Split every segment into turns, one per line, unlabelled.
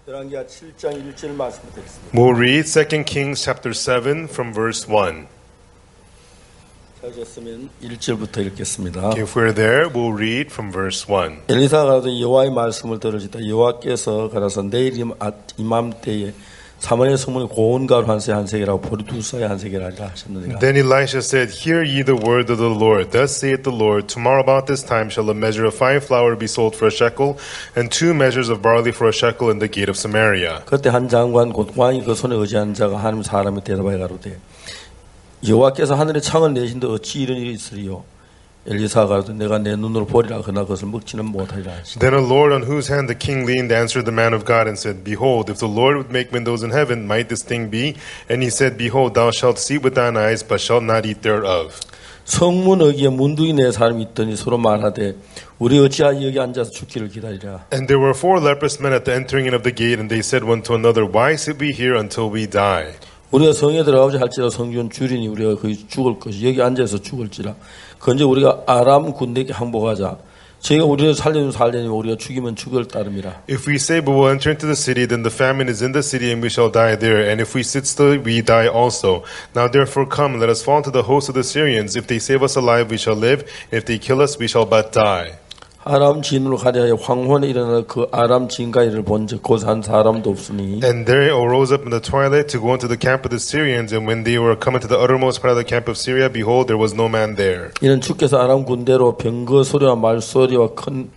열왕기하 7장 1절 말씀을 드리겠습니다.
We'll read 2 Kings chapter 7 from verse 1.
찾으셨으면 1절부터 읽겠습니다.
Okay, if we're there, we'll read from verse 1.
엘리사가 가서 여호와의 말씀을 들으시다 여호와께서 가라사 내일 이맘때에 사마리아 성문에 고온가루 한 세 한 세겔하고 보리 두 쌀 한 세겔하리라 하셨느니라.
Then Elisha said, Hear ye the word of the Lord. Thus saith the Lord, Tomorrow about this time shall a measure of fine flour be sold for a shekel, and 2 measures of barley for a shekel in the gate of Samaria.
그때 한 장관 곧 왕이 그 손에 의지한 자가 하나님 사람이 대답하여 가로되 여호와께서 하늘에 창을 내신데 어찌 이런 일이 있으리요. 엘리사가 가로되 내가 내 눈으로 보리라 그러나 그것을 먹지는 못하리라 하시니라.
Then a Lord on whose hand the king leaned answered the man of God and said, Behold, if the Lord would make windows in heaven, might this thing be? And he said, Behold, thou shalt see with thine eyes, but shalt not eat thereof.
성문 어기에 문둥이 네 사람이 있더니 서로 말하되 우리 어찌하여 여기 앉아서 죽기를 기다리라.
And there were 4 leprous men at the entering in of the gate, and they said one to another, Why sit we here until we die?
우리가 성에 들어가고자 할지라 성전 주리니 우리가 거기 죽을 것이 여기 앉아서 죽을지라. 그런데 우리가 아람 군대에게 항복하자. 저희가 우리를 살려면 살려니 우리가 죽이면 죽을 따름이라.
If we say we will enter into the city, then the famine is in the city, and we shall die there. And if we sit still, we die also. Now therefore come, let us fall into the host of the Syrians. If they save us alive, we shall live. And if they kill us, we shall but die.
아람 진으로 가려 하여 황혼에 일어나 그 아람 진가이를 본즉 곧 한 사람도 없으니.
And they arose up in the twilight to go into the camp of the Syrians. And when they were come into the uttermost part of the camp of Syria, behold, there was no man there.
이는 주께서 아람 군대로 병거 소리와 말 소리와 큰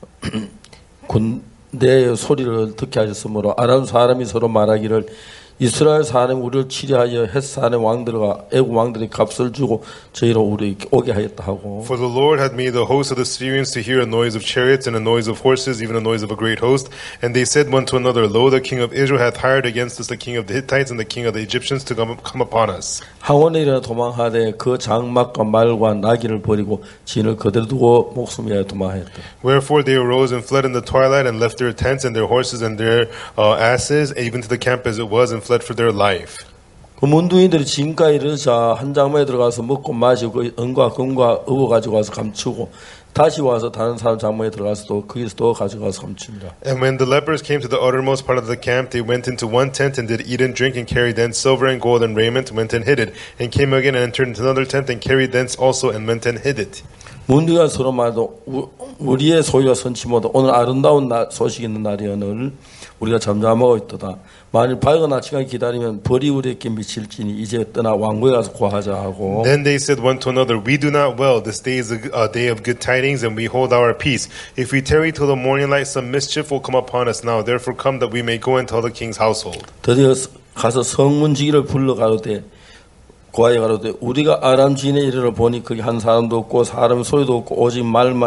군대의 소리를 듣게 하셨으므로 아람 사람이 서로 말하기를 이스라엘 사람이 우리를 치려하여 헷사람의 왕들과 애국 왕들이 값을 주고 저희로 우리 오게 하였다 하고.
For the Lord had made the host of the Syrians to hear a noise of chariots and a noise of horses, even a noise of a great host. And they said one to another, Lo, the king of Israel hath hired against us the king of the Hittites and the king of the Egyptians to come upon us.
황혼에 일어나 도망하되 그 장막과 말과 나귀를 버리고 진을 그대로 두고 목숨을 위하여 도망하였다.
Wherefore they arose and fled in the twilight and left their tents and their horses and their asses, even to the camp as it was, and fled for their life.
그 문둥이들이 진가에 이르자 한 장막에 들어가서 먹고 마시고 그 은과 금과 의복 가지고 와서 감추고 다시 와서 다른 사람 장막에 들어가서 또 거기서 또 가져가서 감춥니다.
And when the lepers came to the uttermost part of the camp, they went into one tent and did eat and drink and carried thence silver and gold and raiment, went and hid it, and came again and entered into another tent and carried thence also and went and hid it.
문둥이가 서로 말도 우리의 소유가 선치 못하 오늘 아름다운 소식 있는 날이 오늘 우리가 잠잠하고 있도다. 만일 밝은 아침까지 기다리면 벌이 우리에게 미칠지니 이제 떠나 왕국에 가서 구하자 하고.
Then they said one to another, We do not well. This day is a day of good tidings, and we hold our peace. If we tarry till the morning light, some mischief will come upon us now. Therefore come that we may go and tell the king's household.
드디어 가서 성문지기를 불러 가로되 고하여 가로되 우리가 아람 진에 이르러 보니 거기 한 사람도 없고 사람 소리도 없고 오직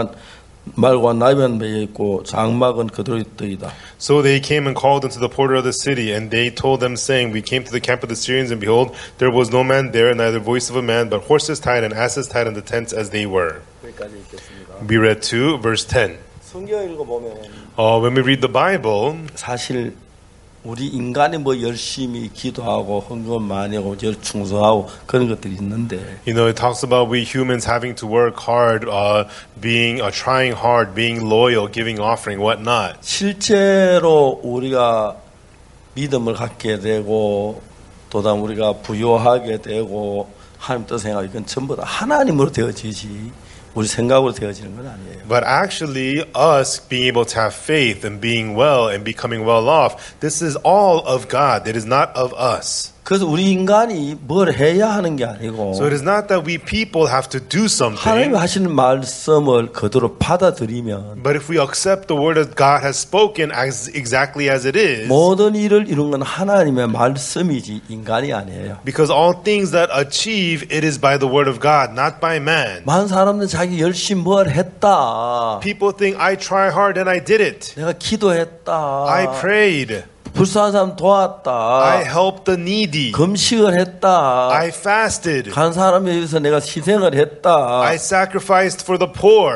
말과 나비만 매여 있고 장막은 그대로 있더이다.
So they came and called unto the porter of the city, and they told them, saying, We came to the camp of the Syrians, and behold, there was no man there, neither voice of a man, but horses tied and asses tied in the tents as they were.
여기까지 읽겠습니다.
We read 2, verse 10.
성경 읽어보면
When we read the Bible,
사실 우리 인간이 뭐 열심히 기도하고 헌금 많이 하고 충성하고 그런 것들이 있는데
it talks about we humans having to work hard, trying hard, being loyal, giving offering, whatnot.
실제로 우리가 믿음을 갖게 되고 또다 우리가 부유하게 되고 하나님 뜻을 행하고 이건 전부 다 하나님으로 되어지지 우리 생각으로 되어지는 건 아니에요.
But actually, us being able to have faith and being well and becoming well off, this is all of God. It is not of us.
그래서 우리 인간이 뭘 해야 하는 게 아니고
So it is not that we people have to do something.
하나님이 하시는 말씀을 그대로 받아들이면
But if we accept the word that God has spoken as exactly as it is,
모든 일을 이룬 건 하나님의 말씀이지 인간이 아니에요.
because all things that achieve, it is by the word of God, not by man.
많은 사람들 자기 열심히 뭘 했다.
People think, I try hard and I did it.
내가 기도했다.
I prayed.
불쌍한 사람 도왔다.
I helped the needy.
금식을 했다.
I fasted.
간 사람에 의해서 내가 희생을 했다.
I sacrificed for the poor.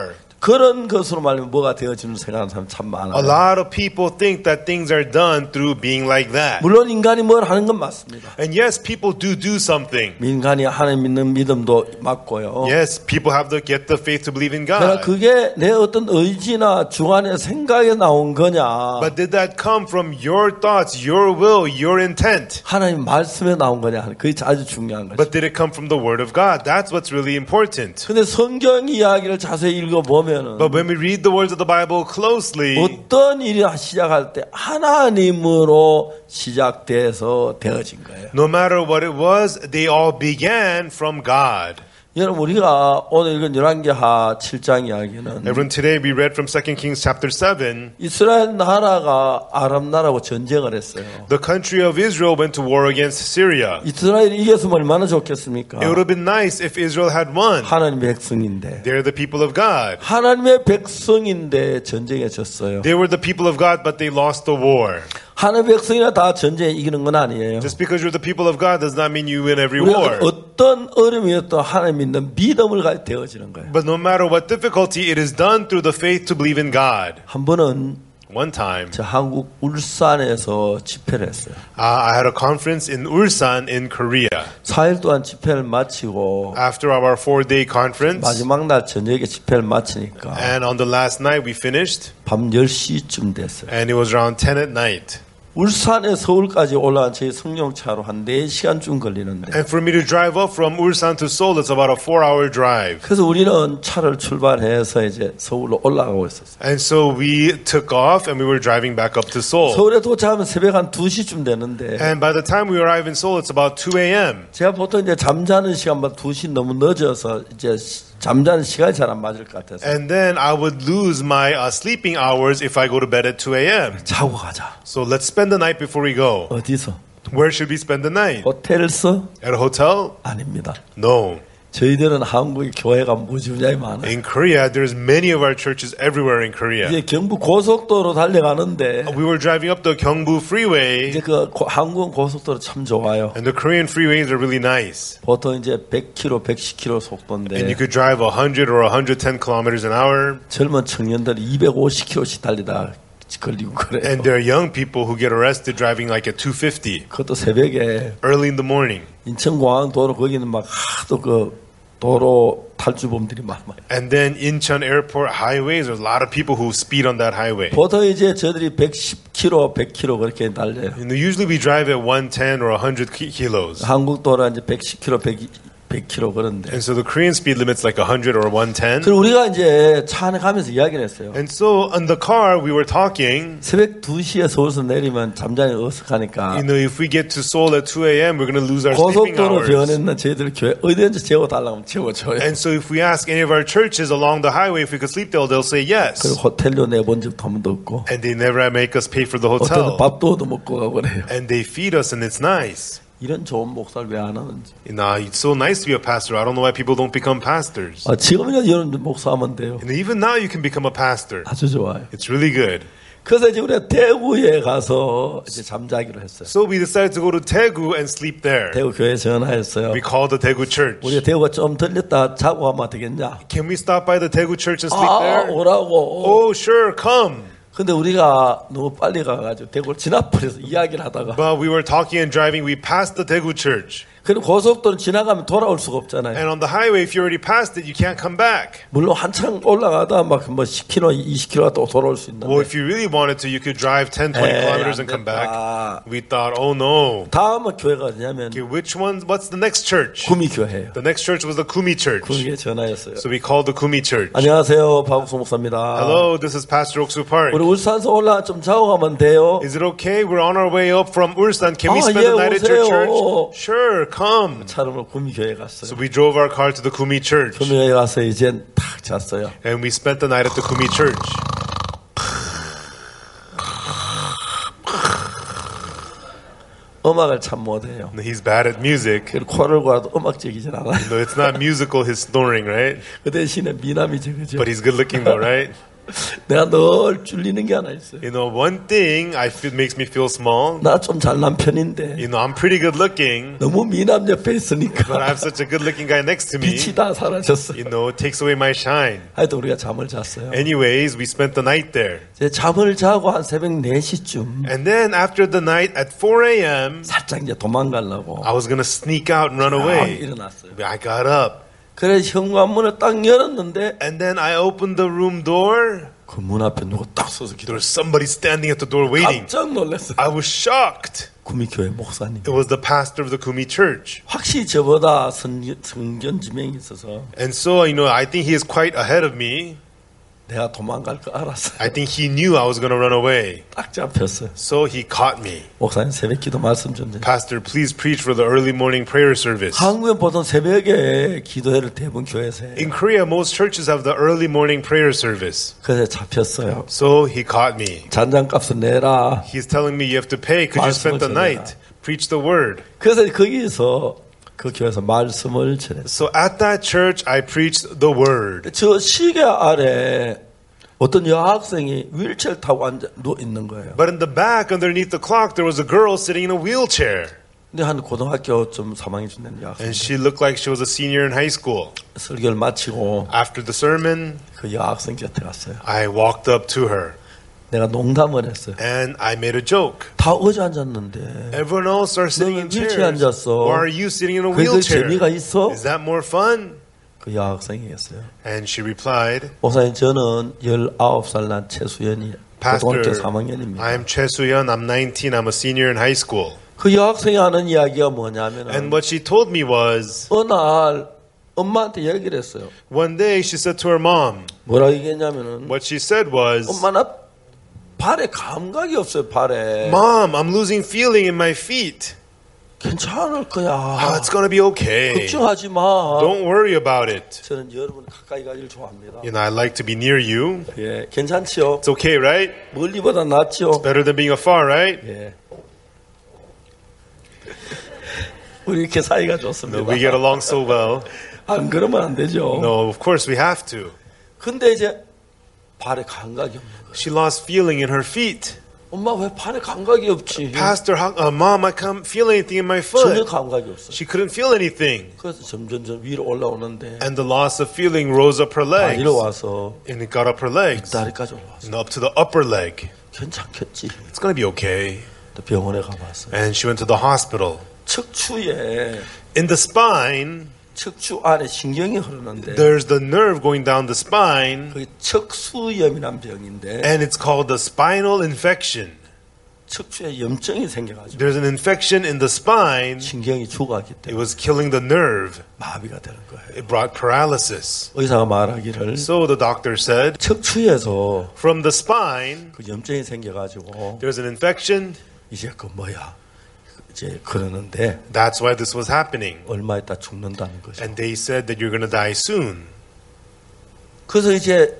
그런 것으로 말하면 뭐가 되어지는 생각하는 사람 참
A
많아요.
lot of people think that things are done through being like that.
물론 인간이 뭘 하는 건 맞습니다.
And yes, people do something.
인간이 하나님 믿는 믿음도 맞고요.
Yes, people have to get the faith to believe in
그러나
God.
그게 내 어떤 의지나 주관의 생각에 나온 거냐,
But did that come from your thoughts, your will, your intent?
하나님 말씀에 나온 거냐, 그게 아주 중요한 거죠.
But did it come from the Word of God? That's what's really important.
근데 성경 이야기를 자세히 읽어보면은
But when we read the words of the Bible closely,
어떤 일이 시작할 때 하나님으로 시작돼서 되어진 거예요.
no matter what it was, they all began from God.
여러분, 우리가 오늘 읽은 열왕기하 7장 이야기는
Everyone, today we read from 2 Kings chapter 7.
이스라엘 나라가 아람 나라하고 전쟁을 했어요.
The country of Israel went to war against Syria.
이스라엘이 이겼으면 얼마나 좋겠습니까?
It would have been nice if Israel had won.
하나님의 백성인데.
They're the people of God.
하나님의 백성인데 전쟁에 졌어요.
They were the people of God, but they lost the war.
하나님의 백성이나 다 전쟁에 이기는 건 아니에요.
Just because you're the people of God does not mean you win every war.
우리가 어떤 어려움이었던 하나님 믿는 믿음을 가지고 되어지는 거예요.
But no matter what difficulty, it is done through the faith to believe in God.
한 번은
One time,
저 한국 울산에서 집회를 했어요.
I had a conference in Ulsan in Korea.
4일 동안 집회를 마치고
After our 4-day conference,
마지막 날 저녁에 집회를 마치니까
and on the last night we finished,
밤 10시쯤 됐어요.
and it was around 10 at night.
울산에 서울까지 올라간 제 승용차로 한 4시간쯤 걸리는데
And for me to drive up from Ulsan to Seoul, it's about a 4-hour drive.
그래서 우리는 차를 출발해서 이제 서울로 올라가고 있었어요.
And so we took off and we were driving back up to Seoul.
서울에 도착하면 새벽 한 2시쯤 되는데
And by the time we arrive in Seoul, it's about 2 a.m.
제가 보통 이제 잠자는 시간보다 2시 너무 늦어서 이제 잠자는 시간이 잘 안 맞을 것 같아서
And then I would lose my sleeping hours if I go to bed at 2 a.m.
자고 가자.
So let's spend the night before we go.
어디서?
Where should we spend the night?
호텔에서?
At a hotel?
아닙니다.
No.
저희들은 한국의 교회가 무지무지하게 많아요.
In Korea, there's many of our churches everywhere in Korea.
이제 경부 고속도로 달려가는데
We were driving up the Gyeongbu freeway,
이제 그 한국 고속도로 참 좋아요.
and the Korean freeways are really nice.
보통 이제 100km, 110km
And you
속도인데
could drive 100 or 110 kilometers an hour.
젊은 청년들이 250km씩 달리다 걸리고 그래요.
And there are young people who get arrested driving like at 250
그것도 새벽에
early in the morning.
인천공항 도로 거기는 막 하도 그 도로 탈주범들이 많아요.
And then Incheon Airport highways, there's a lot of people who speed on that highway.
보통 이제 저들이 110km, 100km 그렇게 달려요.
And usually we drive at 110 or 100 kilos.
한국 도로 이제 110km, 100km 그런데.
And so the Korean speed limit's like 100 or 110.
그리고 우리가 이제 차 안에 가면서 이야기를 했어요.
And so in the car we were talking,
새벽 2시에 서울에서 내리면 잠자리 어색하니까
if we get to Seoul at 2 a.m., we're going to lose our sleeping
고속도로
hours.
변했는 저희들 교회 어디든지 재워달라고 하면 재워줘요.
And so if we ask any of our churches along the highway if we could sleep there, they'll say yes.
그리고 호텔료 내본 적도 한 번도 없고
And they never make us pay for the
호텔도
hotel.
밥도 얻어 먹고 가고 그래요.
And they feed us and it's nice.
이런 좋은 목사를 왜 안 하는지.
Nah, it's so nice to be a pastor. I don't know why people don't become pastors.
지금이라도 이런 목사하면 돼요.
And even now you can become a pastor.
아주 좋아요.
It's really good.
그래서 이제 우리가 대구에 가서 이제 잠자기로 했어요.
So we decided to go to Daegu and sleep there.
대구 교회에 전화했어요.
We called the Daegu church.
우리가 대구가 좀 들렸다 자고 가면 되겠냐?
Can we stop by the Daegu church and sleep there?
오라고.
Oh, sure, come.
근데 우리가 너무 빨리 가가지고 대구를 지나버려서 이야기를 하다가
But we were talking and driving. We passed the Daegu church.
그리고 고속도로 지나가면 돌아올 수가 없잖아요.
And on the highway, if you already passed it, you can't come back.
물론 한참 올라가다 막 뭐 10km, 20km 또 돌아올 수 있는데
Well, if you really wanted to, you could drive 10, 20 kilometers and come back. We thought, oh no.
다음은 교회가 어디냐면
Okay, which one? What's the next church?
구미 교회예요.
The next church was the Kumi church.
구미에 전화했어요.
So we called the Kumi church.
안녕하세요, 박국수 목사입니다.
Hello, this is Pastor Oksu Park.
우리 울산에서 올라 좀 자고 가면 돼요.
Is it okay? We're on our way up from Ulsan. Can we
아,
spend
예,
the night at your
오세요.
church? Sure, come.
차로 구미 교회 갔어요.
So we drove our car to the Kumi church.
구미 교회 가서 이제 탁 잤어요.
And we spent the night at the Kumi church.
음악을 참 못해요.
He's bad at music.
그리고 코를 골아도 음악적이진 않아요.
No, it's not musical, his snoring, right?
그 대신에 미남이 적으죠.
But he's good looking though, right?
내가 늘 줄리는 게 하나 있어요.
You know, one thing makes me feel small.
나 좀 잘난 편인데
You know, I'm pretty good looking,
너무 미남 옆에
but I
있으니까
have such a good looking guy next to me.
빛이 다 사라졌어요.
You know, it takes away my shine.
하여튼 우리가 잠을 잤어요.
Anyways, we spent the night there.
이제 잠을 자고 한 새벽 4시쯤
And then after the night at 4 a.m.,
살짝 이제 도망가려고
I was going to sneak out and run away.
일어났어요.
I got up.
그래서 현관문을 딱 열었는데
And then I opened the room door.
그 문 앞에 누가 딱 서서
There
기다려.
was somebody standing at the door waiting.
깜짝 놀랐어요.
I was shocked.
구미교회 목사님.
It was the pastor of the Kumi church.
확실히 저보다 성견 지명이 있어서
And so, you know, I think he is quite ahead of me.
내가 도망갈 거 알았어요.
I think he knew I was going to run away.
딱 잡혔어요.
So he caught me.
목사님 새벽 기도 말씀 좀 드려요.
Pastor, please preach for the early morning prayer service.
한국은 보통 새벽에 기도회를 대부분 교회에서 해요.
In Korea, most churches have the early morning prayer service.
그래서 잡혔어요.
So he caught me.
잔장값을 내라.
He's telling me you have to pay because you spent the night. Preach the word.
그래서 거기서 그 교회에서 말씀을 전했어요.
So at that church, I preached the word.
저 시계 아래 어떤 여학생이 휠체어 타고 앉아 누워 있는 거예요.
But in the back, underneath the clock, there was a girl sitting in a wheelchair.
근데 한 고등학교쯤 3학년 된 여학생.
And she looked like she was a senior in high school.
설교를 마치고
After the sermon,
그 여학생 곁에 갔어요.
I walked up to her
내가 농담을 했어요.
and I made a joke.
다 어디 앉았는데
Everyone else are sitting in
휠체어에
chairs.
앉았어.
Why are you sitting in a
그게
wheelchair?
재미가 있어?
Is that more fun?
그 여학생이었어요.
And she replied,
목사님 저는 19살 난 최수연이 고등학교
Pastor,
3학년입니다.
I'm Choi Soo-yeon. I'm 19. I'm a senior in high school.
그 여학생이 하는 이야기가 뭐냐면
And what she told me was,
어느 날 엄마한테 얘기를 했어요.
one day she said to her mom,
뭐라 얘기했냐면은
what she said was,
엄마 나 발에 감각이 없어요. 발에.
Mom, I'm losing feeling in my feet.
괜찮을 거야.
It's going to be okay.
걱정하지 마.
Don't worry about it.
저는 여러분 가까이 가기를 좋아합니다.
You know, I like to be near you.
예, 괜찮지요?
It's okay, right?
멀리보다 낫죠?
Better than being afar, right?
예. 우리 이렇게 사이가
No,
좋습니다.
we get along so well.
안 그러면 안 되죠.
No, of course we have to.
근데 이제 발에 감각이 없는 거예요.
She lost feeling in her feet.
엄마 왜 발에 감각이 없지?
Pastor, Mom, I can't feel anything in my
전혀
foot.
감각이 없어.
She couldn't feel anything.
그래서 점점 위로 올라오는데
And the loss of feeling rose up her legs.
다리로 와서
And it got up her legs.
다리까지 올라왔어.
And up to the upper leg.
괜찮겠지.
It's going to be okay.
또 병원에 가봤어요.
And she went to the hospital.
척추에
In the spine,
척추 안에 신경이 흐르는데
there's the nerve going down the spine.
그게 척수염이란 병인데
And it's called the spinal infection.
척추에 염증이 생겨가지고
There's an infection in the spine.
신경이 죽어가기
It
때문에
was killing the nerve.
마비가 되는 거예요.
It brought paralysis.
의사가 말하기를
So the doctor said,
척추에서
from the spine,
그 염증이 생겨가지고
there's an infection.
이제 그 뭐야 이제 그러는데
That's why this was happening.
얼마 있다 죽는다는 거죠.
And they said that you're going to die soon.
그래서 이제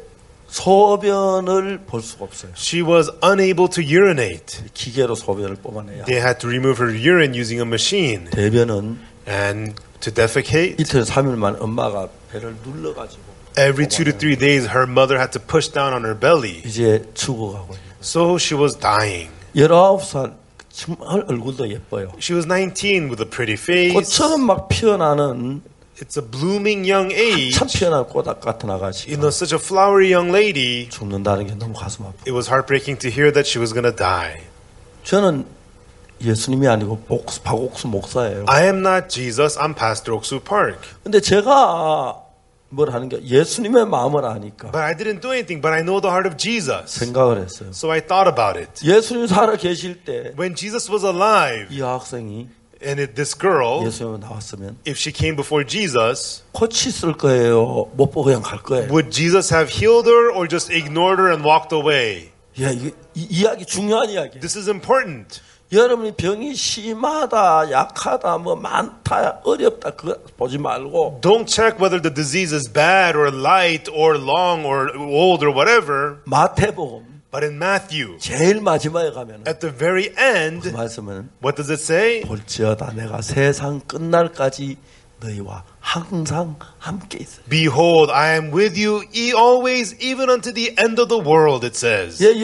소변을 볼 수가 없어요.
She was unable to urinate.
기계로 소변을 뽑아내야.
They had to remove her urine using a machine.
대변은
And to defecate,
이틀 3일만 엄마가 배를 눌러가지고
every 2 to 3 days, her mother had to push down on her belly.
이제 죽어가고 있는.
So she was dying.
19살 정말 얼굴도 예뻐요.
She was 19 with a pretty face.
꽃처럼 막 피어나는
It's a blooming young age.
참 피어난 꼬닥 같은
You
아가씨가
know, such a flowery young lady.
죽는다는 게 너무 가슴 아파.
It was heartbreaking to hear that she was going to die.
저는 예수님이 아니고 박옥수 목사예요.
I am not Jesus. I'm Pastor Oksu Park.
근데 제가 뭘 하는 게 예수님의 마음을 아니까
But I didn't do anything, but I know the heart of Jesus.
생각을 했어요.
So I thought about it.
예수님 살아 계실 때 이
When Jesus was alive,
학생이
and this girl,
예수님 나왔으면
if she came before Jesus,
코치 있을 거예요. 못 보고 그냥 갈 거예요.
would Jesus have healed her or just ignored her and walked away?
야, 이게 이야기 중요한 이야기.
This is important.
여러분이 병이 심하다, 약하다, 뭐 많다, 어렵다 그거 보지 말고
Don't check whether the disease is bad or light or long or old or whatever.
마태복음
But in Matthew,
제일 마지막에 가면
at the very end,
그 말씀은
what does it say?
볼지어다 내가 세상 끝날까지 너희와 항상 함께 있어요.
Behold, I am with you always, even unto the end of the world, it says.
예,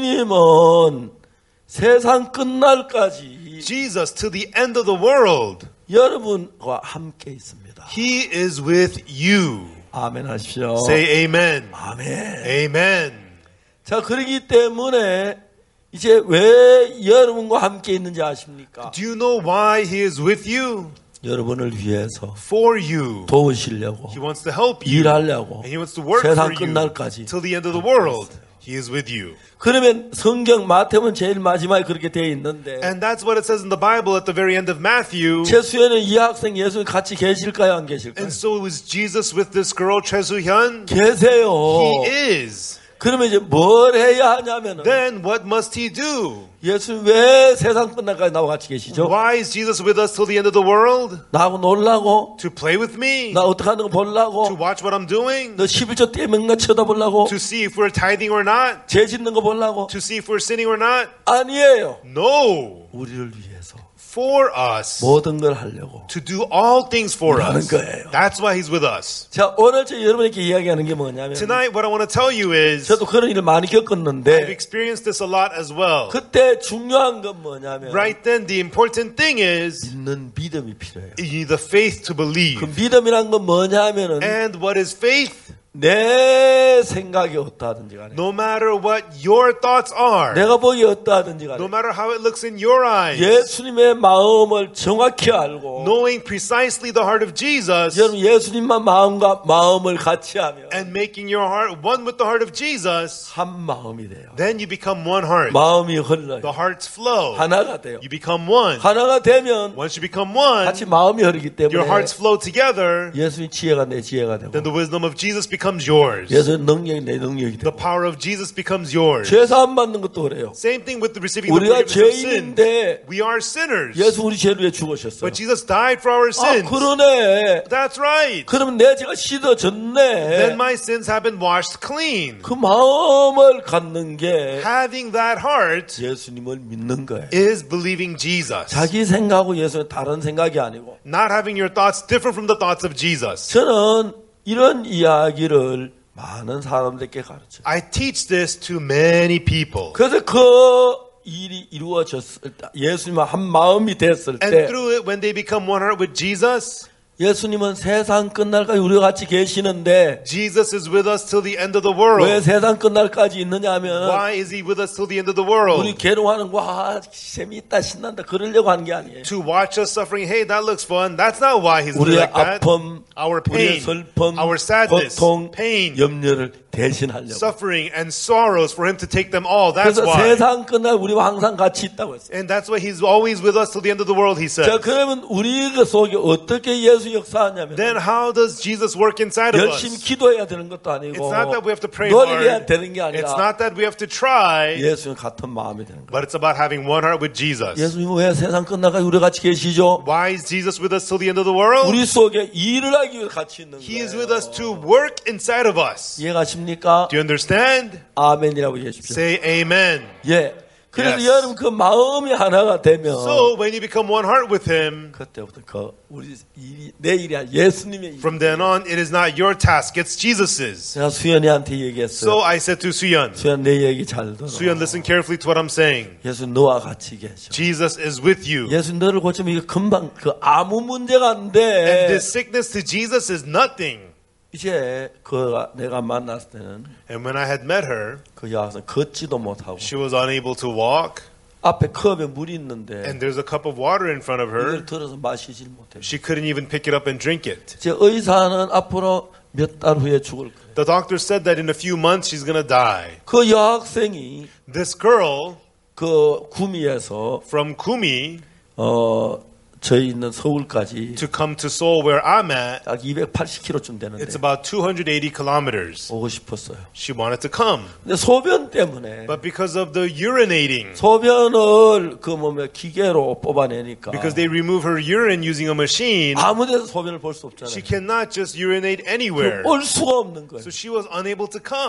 예수님은 세상 끝날까지
Jesus, to the end of the world,
여러분과 함께 있습니다.
He is with you.
아멘 하십시오.
Say amen.
아멘.
Amen.
자, 그러기 때문에 이제 왜 여러분과 함께 있는지 아십니까?
Do you know why He is with you?
여러분을 위해서
For you.
도우시려고
He wants to help you.
일하려고
And He wants to work for
세상
you
끝날까지.
till the end of the world. He is with you.
그러면 성경 마태는 제일 마지막에 그렇게 되어 있는데
And that's what it says in the Bible at the very end of Matthew.
최수연은 이 학생 예수님 같이 계실까요, 안 계실까요?
And so was Jesus with this girl, Choi Soo-hyun?
계세요.
He is.
그러면 이제 뭘 해야 하냐면은
Then what must He do?
예수님 왜 세상 끝날까지 나와 같이 계시죠?
Why is Jesus with us till the end of the world?
나하고 놀라고?
To play with me?
나 어떻게 하는 거 보려고?
To watch what I'm doing?
너 11조 떼먹나 쳐다보려고?
To see if we're tithing or not?
죄 짓는 거 보려고?
To see if we're sinning or not?
아니에요.
No.
우리를 위해서
For us.
모든 걸 하려고.
To do all things for
하는
us.
거예요.
That's why He's with us.
자, 오늘 저 여러분에게 이야기하는 게 뭐냐면
Tonight, what I want to tell you is,
저도 그런 일을 많이
I've
겪었는데
experienced this a lot as well.
그때 중요한 건 뭐냐면
Right then, the important thing is,
믿는 믿음이 필요해요.
you need the faith to
그
believe.
믿음이란 건 뭐냐면은
And what is faith?
내 생각이 어떠하든지 간에
No matter what your thoughts are,
내가 보기 어떠하든지 간에
no matter how it looks in your eyes,
예수님의 마음을 정확히 알고
knowing precisely the heart of Jesus
여러분 예수님만 마음을 같이 하면
and making your heart one with the heart of Jesus,
한 마음이 돼요.
then you become one heart.
마음이 흘러요.
The hearts flow.
하나가 돼요.
You become one.
하나가 되면
Once you become one,
같이 마음이 흐르기
your
때문에
hearts flow together,
예수님 지혜가 내 지혜가 되고
then the wisdom of Jesus becomes yours.
예수님 능력이 내 능력이
The
되고
power of Jesus becomes yours.
죄 사함 받는 것도 그래요.
Same thing with the receiving the
우리가
forgiveness of sin.
죄인인데
We are sinners.
예수 우리 죄를 위해 죽으셨어요.
But Jesus died for our
아,
sins.
그러네.
That's right.
그러면 내 죄가
Then
씻어졌네.
my sins have been washed clean.
그 마음을 갖는 게
Having that heart
예수님을 믿는 거예요.
is believing Jesus.
자기 생각하고 예수는 다른 생각이 아니고.
Not having your thoughts different from the thoughts of Jesus.
저는 이런 이야기를 많은 사람들에게 가르쳐요.
I teach this to many people.
그래서 그 일이 이루어졌을 때, 예수님과 한 마음이 됐을
And
때,
through it, when they become one heart with Jesus,
예수님은 세상 끝날까지 우리와 같이 계시는데,
Jesus is with us till the end of the
왜
world.
세상 끝날까지 있느냐 하면,
Why is He with us till the end of the
우리
world?
괴로워하는 거, 아, 재미있다, 신난다, 그러려고 하는 게 아니에요.
To watch us suffering, hey, that looks fun. That's not why He's
우리의
like that.
아픔,
Our
우리의
pain,
슬픔,
our sadness,
고통,
pain,
염려를 대신하려고.
suffering, and sorrows for Him to take them all. That's
그래서
why.
세상 끝날 우리와 항상 같이 있다고 했어요.
And that's why He's always with us till the end of the world, He
자,
says.
그러면 우리 그 속에 어떻게 예수 역사하냐면,
Then how does Jesus work inside of
열심히
us?
기도해야 되는 것도 아니고,
It's not that we have to pray
노력해야
hard.
되는 게
It's
아니라,
not that we have to try,
예수님 같은 마음이 되는 거예요.
but it's about having one heart with Jesus.
예수님 왜 세상 끝나가지고 우리 같이 계시죠?
Why is Jesus with us till the end of the world?
우리 속에 일을 하기 위해 같이 있는
He is
거예요.
with us to work inside of us.
이해가십니까?
Do you understand?
아멘이라고 얘기하십시오.
Say amen.
예. 그래서
Yes.
여러분 그 마음이 하나가 되면
So when you become one heart with Him,
그때부터 그 우리 일이 내 일이 아니라 예수님의 일.
from then on, it is not your task, it's Jesus's.
제가 수연이한테 얘기했어요.
So I said to Suyeon,
수연 내 얘기 잘 들어.
Suyeon, listen carefully to what I'm saying.
예수 너와 같이 계셔.
Jesus is with you.
예수 너를 고치면 이게 금방 그 아무 문제가 안
And
돼.
this sickness to Jesus is nothing.
이제 내가 만났을 때는
And when I had met her,
그 여학생 걷지도 못하고
she was unable to walk,
앞에 컵에 물이 있는데
and there's a cup of water in front of her.
이걸 들어서 마시질 못해.
She couldn't even pick it up and drink it.
제 의사는 앞으로 몇 달 후에 죽을 거예요.
The doctor said that in a few months she's going to die.
그 여학생이
This girl
그 구미에서
from Kumi
저희 있는 서울까지
to come to Seoul where I'm at,
딱 280km쯤 되는데
it's about 280 kilometers.
오고 싶었어요.
She wanted to come.
근데 소변 때문에
But because of the urinating,
소변을 그 몸에 기계로 뽑아내니까
because they remove her urine using a machine,
아무 데서 소변을 볼 수
she
없잖아요.
cannot just urinate anywhere.
올 수가 없는 거예요.
So she was unable to come.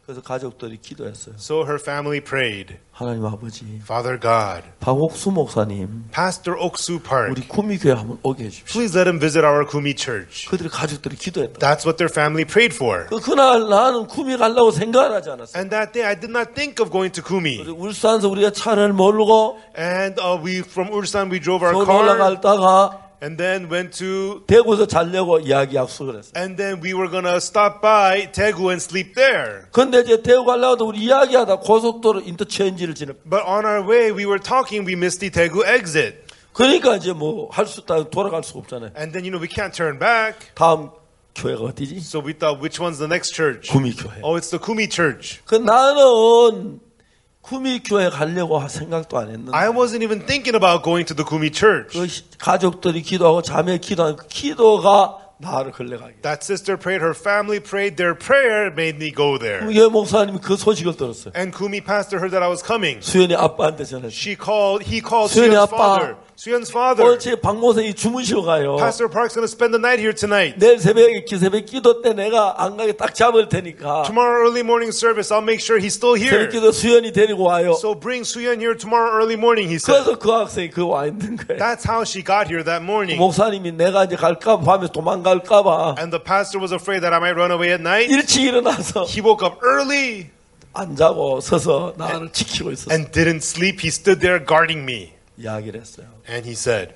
그래서 가족들이 기도했어요.
So her family prayed,
하나님 아버지,
Father God,
박옥수 목사님,
Pastor Oksu Park,
우리 구미교회 한번 오게 해주십시오.
please let him visit our Kumi church.
그들이 가족들이 기도했다.
That's what their family prayed for.
그날 나는 구미 가려고 생각을 하지 않았어요.
And that day I did not think of going to Kumi.
울산에서 우리가 차를 몰고
And we from Ulsan we drove our
서울
car
올라갔다가
and then went to
대구에서 자려고 이야기 약속을 했어요.
and then we were gonna stop by Daegu and sleep there.
근데 이제 대구 가려고 우리 이야기하다 고속도로 인터체인지를 지나.
But on our way we were talking, we missed the Daegu exit.
그러니까 이제 뭐 할 수 있다 돌아갈 수가 없잖아요.
And then we can't turn back.
다음 교회가 어디지?
So we thought, which one's the next church?
구미 교회.
Oh, it's the Kumi church.
그 나는 구미 교회 가려고 생각도 안 했는데.
I wasn't even thinking about going to the Kumi church.
그 가족들이 기도하고 자매 기도하는 그 기도가 나를 걸려가게.
That sister prayed, her family prayed, their prayer made me go there.
구미 교회 목사님이 그 소식을 들었어요.
And Kumi pastor heard that I was coming.
수연이 아빠한테 전했어요.
He called
수연이
Suyeon's
아빠.
father. Suyeon's father.
오늘 제 박 목사님이 주무시고 가요.
Pastor Park's going to spend the night here tonight.
내일 새벽에 새벽 기도 때 내가 안 가게 딱 잡을 테니까.
Tomorrow early morning service, I'll make sure he's still
새벽
here.
기도 수연이 데리고 와요.
So bring Suyeon here tomorrow early morning, he said.
그래서 그 학생이 그 와 있는 거예요.
That's how she got here that morning.
목사님이 내가 이제 갈까 봐 하면서 도망갈까 봐
And the pastor was afraid that I might run away at night.
일찍 일어나서
He woke up early
안 자고 서서 나를 지키고 있었어요.
and didn't sleep. He stood there guarding me.
이야기를 했어요.
And he said,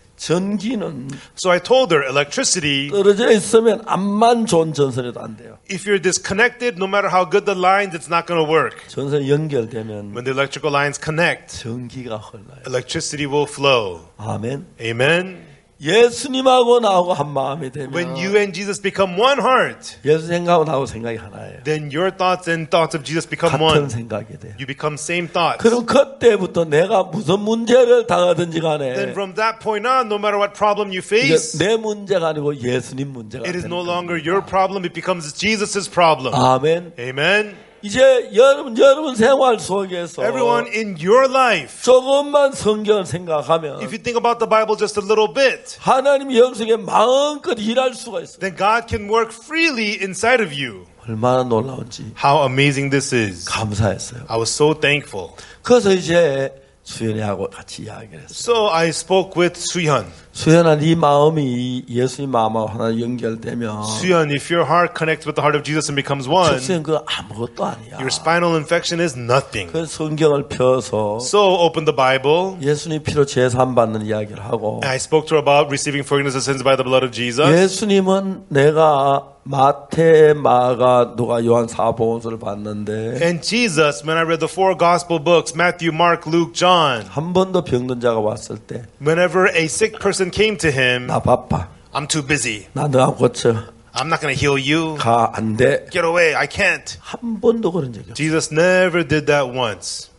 전기는
so I told her, electricity,
떨어져 있으면 암만 좋은 전선에도 안 돼요.
if you're disconnected, no matter how good the lines, it's not going to work.
전선이 연결되면
When the electrical lines connect,
전기가 흘러요.
electricity will flow.
아멘.
Amen.
예수님하고 나하고 한 마음이 되면
When you and Jesus become one heart,
예수 생각하고 나하고 생각이 하나예요.
then your thoughts and thoughts of Jesus become
같은
one.
생각이 돼요.
You become same thoughts.
그럼 그때부터 내가 무슨 문제를 당하든지 간에
Then from that point on, no matter what problem you
이게
face,
내 문제가 아니고 예수님 문제가
it is
되는
no
거예요.
longer your problem, it becomes Jesus' problem.
아멘.
Amen.
이제 여러분 생활 속에서
Everyone in your life,
조금만 성경을 생각하면
if you think about the Bible just a little bit,
하나님이 여러분에게 마음껏 일할 수가 있어요.
then God can work freely inside of you.
얼마나 놀라운지
How amazing this is.
감사했어요.
I was so thankful.
그래서 이제 수연이하고 같이 이야기를 했어요.
So I spoke with Suyeon.
수연아, 네 마음이 예수님 마음하고 하나 연결되면
Suyeon, if your heart connects with the heart of Jesus and becomes one,
축생 그거 아무것도 아니야.
your spinal infection is nothing.
그 성경을 펴서
So open the Bible.
예수님 피로 제산 받는 이야기를 하고
I spoke to her about receiving forgiveness of sins by the blood of Jesus.
예수님은 내가 마태, 마가, 누가, 요한 사복음서를 봤는데
And Jesus, when I read the four gospel books, Matthew, Mark, Luke, John,
한 번도 병든 자가 왔을 때 나
whenever a sick person came to him,
바빠.
I'm too busy.
나 너 안 고쳐.
I'm not going to heal you.
가, 안 돼.
Get away. I can't.
한 번도 그런 적이 없어.
Jesus never did that once.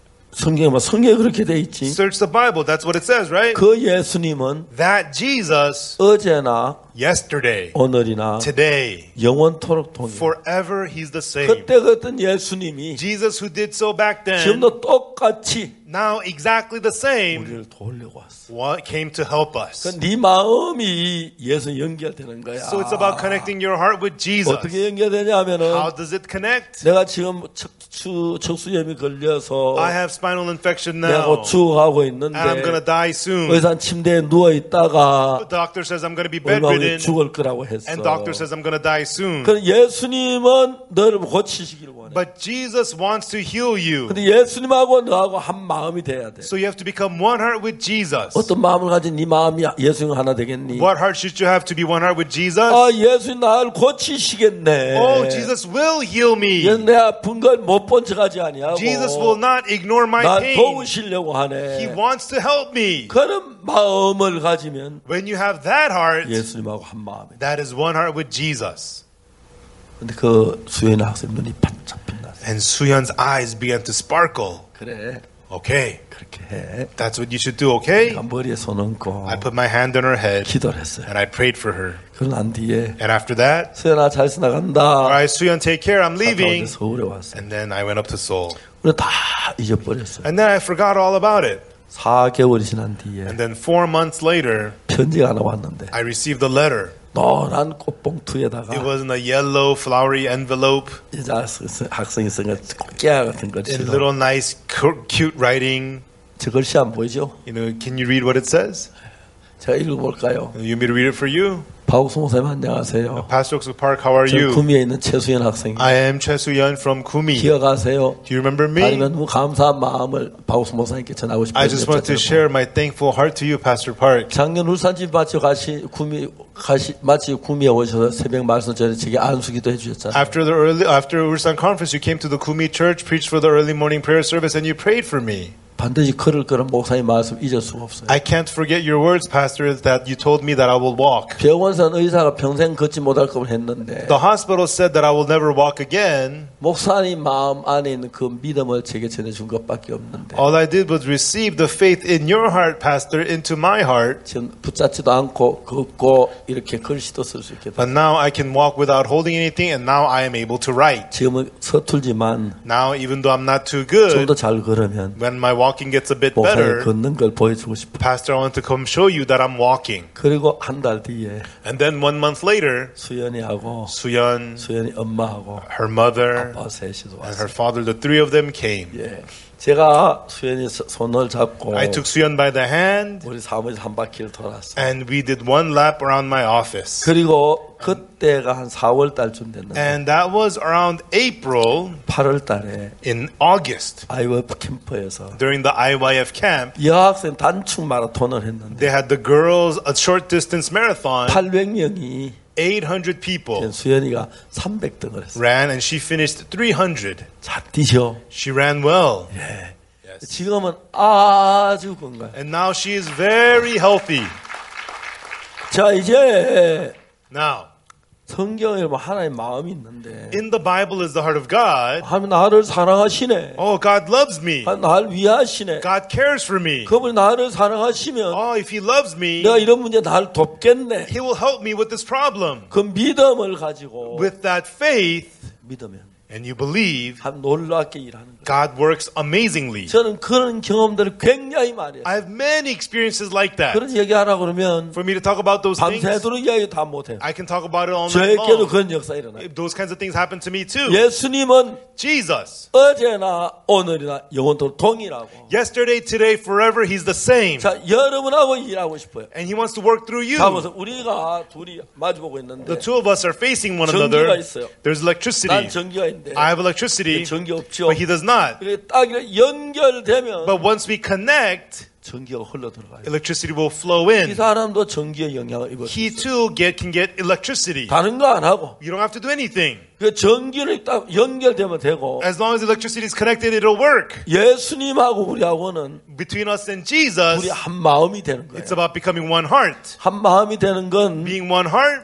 성경에 그렇게 돼 있지.
Search the Bible. That's what it says, right?
그 예수님은
That Jesus,
어제나
yesterday,
오늘이나
today,
영원토록 동일.
forever, He's the same.
그때 그랬던 예수님이
Jesus who did so back then,
지금도 똑같이
now exactly the same,
우리를 도우려고 왔어.
what came to help us.
네 마음이 예수 연결되는 거야.
So it's about connecting your heart with Jesus.
어떻게 연결되냐면은
How does it connect?
내가 지금 척수염이 걸려서
I have spinal infection
내가
now,
곧 죽어가고 있는데
and I'm gonna die soon.
의사 침대에 누워 있다가
The doctor says I'm gonna be
얼마 후에
bedridden,
죽을 거라고 했어.
and doctor says I'm gonna die soon.
그 예수님은 너를 고치시기를 원해.
But Jesus wants to heal you.
근데 예수님하고 너하고 한 마음이 돼야 돼.
So you have to become one heart with Jesus.
어떤 마음을 가진 네 마음이 예수님 하나 되겠니?
What heart should you have to be one heart with Jesus?
아, 예수님 나를 고치시겠네.
Oh, Jesus will heal me.
예수 내 아픈 걸 못 본 척하지 아니하고
Jesus will not ignore my
나
pain.
도우시려고
He
하네.
wants to help me.
그런 마음을 가지면
When you have that heart,
예수님하고 한 마음이 돼.
that is one heart with Jesus.
근데 그 수연의 학생 눈이 바짝 빛났어.
And Suyeon's eyes began to sparkle.
그래,
Okay,
그렇게 해.
that's what you should do, okay?
내가 머리에 손 얹고
I put my hand on her head
기도를 했어요.
and I prayed for her.
그런 뒤에
And after that,
수연아 잘 지나간다.
alright, Suyeon, take care, I'm
갔다 어제
leaving.
서울에 왔어.
And then I went up to Seoul.
우리 다 잊어버렸어.
And then I forgot all about it.
4개월이 지난 뒤에
And then 4 months later,
편지가 하나 왔는데
I received a letter.
노란 꽃봉투에다가
It was in a yellow flowery envelope
이제 학생이 쓴 깨알 같은
in
글씨로
little nice cute writing.
저 글씨 안 보이죠?
Can you read what it says?
제가 읽어볼까요?
You want me to read it for you?
박옥수 목사님 안녕하세요.
Pastor Oxford Park, how are
저
you?
구미에 있는 최수연 학생입니다.
I am Choi Soo-yeon from Gumi.
기억하세요?
Do you remember me?
아니면 너무 감사한 마음을 박옥수 목사님께 전하고 싶어요.
I just want to share my thankful heart to you, Pastor Park.
작년 울산집 마치 구미에 오셔서 새벽 말씀 전에 제게 안수기도 해주셨잖아요.
After Ulsan conference, you came to the Gumi church, preached for the early morning prayer service, and you prayed for me.
반드시 걸을 거는 목사님 말씀 잊을 수가 없어요.
I can't forget your words, Pastor, that you told me that I will walk.
병원선 의사가 평생 걷지 못할 걸 했는데
The hospital said that I will never walk again.
목사님 마음 안에 있는 그 믿음을 제게 전해준 것밖에 없는데
All I did was receive the faith in your heart, Pastor, into my heart.
지금 붙잡지도 않고 걷고 이렇게 글씨도 쓸 수 있게 됐어요.
But now I can walk without holding anything, and now I am able to write.
지금은 서툴지만
Now, even though I'm not too
좀
good,
더 잘 걸으면
when my walking gets a bit
목사님
better,
걷는 걸 보여주고 싶어요.
Pastor, I want to come show you that I'm walking.
그리고 한 달 뒤에
And then 1 month later,
수연이하고
Suyeon,
수연이 엄마하고
her mother,
아빠 셋이서
and
왔어요.
her father, the three of them came.
예, 제가 수연이 손을 잡고
I took Suyeon by the hand,
우리 사무실 한 바퀴를 돌았어요.
and we did 1 lap around my office.
그리고 그때가 한 4월 달쯤 됐는데
And that was around April,
8월 달에
in August,
IWF 캠프에서
during the IYF camp.
여학생 단축 마라톤을 했는데
They had the girls a short distance marathon.
800명이
800 people
수연이가 300등을 했어요.
ran, and she finished 300.
잘 뛰셔.
She ran well.
지금은 아주 건강해.
And now she is very healthy.
자, 이제
Now,
성경에 보면 하나님 마음이 있는데
in the Bible is the heart of God.
하나님 나를 사랑하시네.
Oh, God loves me.
나를 위하시네.
God cares for me.
그분이 나를 사랑하시면
Oh, if He loves me,
내가 이런 문제 나를 돕겠네.
He will help me with this problem.
그 믿음을 가지고
With that faith,
믿으면
and you believe,
참 놀랍게 일하는 거예요.
God works amazingly.
저는 그런 경험들을 굉장히 많이 했어요.
I have many experiences like that.
그런 얘기하라 그러면
For me to talk about those things,
밤새도록 이야기 다 못해요.
I can talk about it all night
저에게도
long.
그런 역사 일어나요.
Those kinds of things happen to me too.
예수님은
Jesus,
어제나 오늘이나 영원토록 동일하고
yesterday, today, forever, He's the same.
자 여러분하고 일하고 싶어요.
And He wants to work through you.
자 보세요. 우리가 둘이 마주보고 있는데
The two of us are facing one
전기가
another.
있어요.
There's
난
electricity.
전기가 있는데
I have electricity,
전기 없죠.
but He does not.
그래 딱 이렇게 연결되면
But once we connect,
전기가 흘러 들어가요.
electricity will flow
이
in.
사람도 전기의 영향을 입어요.
He too can get electricity.
다른 거 안 하고
You don't have to do anything.
그 전기를 딱 연결되면 되고
As long as electricity is connected, it'll work.
예수님하고 우리하고는
Between us and
우리
Jesus,
한 마음이 되는 거예요.
it's about becoming one heart.
한 마음이 되는 건
Being one heart,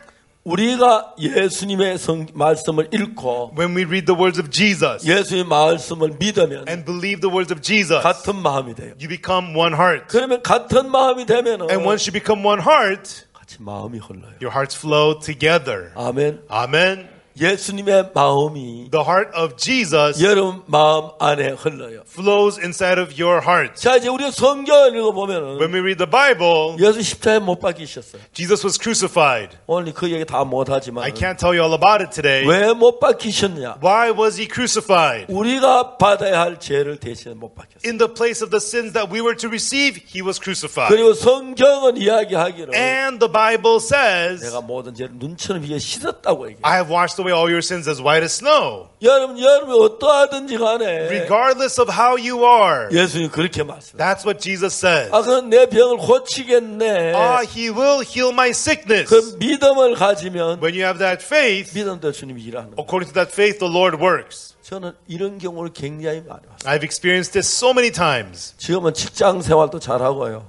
우리가 예수님의 말씀을 읽고
when we read the words of Jesus
예수님의 말씀을 믿으면
and believe the words of Jesus,
같은 마음이 돼요.
you become one heart.
그러면 같은 마음이 되면은
And once you become one heart,
같이 마음이 흘러요.
your hearts flow together.
아멘.
Amen.
예수님의 마음이
The heart of Jesus
여러분 마음 안에 흘러요.
flows inside of your heart.
자 이제 우리가 성경을 읽어보면은
When we read the Bible,
예수 십자가에 못 박히셨어요.
Jesus was crucified.
오늘 그 얘기 다 못하지만
I can't tell you all about it today.
왜 못 박히셨냐?
Why was He crucified?
우리가 받아야 할 죄를 대신에 못 박혔어요.
In the place of the sins that we were to receive, He was crucified.
그리고 성경은 이야기하기를
And the Bible says,
내가 모든 죄를 눈처럼 위에 씻었다고 얘기해요.
I have washed away all your sins as white as snow.
여러분이 어떠하든지 간에
Regardless of how you are.
예수님 그렇게 말씀해요.
That's what Jesus says.
그럼 내 병을 고치겠네.
He will heal my sickness.
그 믿음을 가지면
When you have that faith,
믿음대로 주님이 일하는 거예요.
according to that faith, the Lord works.
저는 이런 경우를 굉장히 많이 봤어요.
I've experienced this so many times.
지금은 직장 생활도 잘하고요.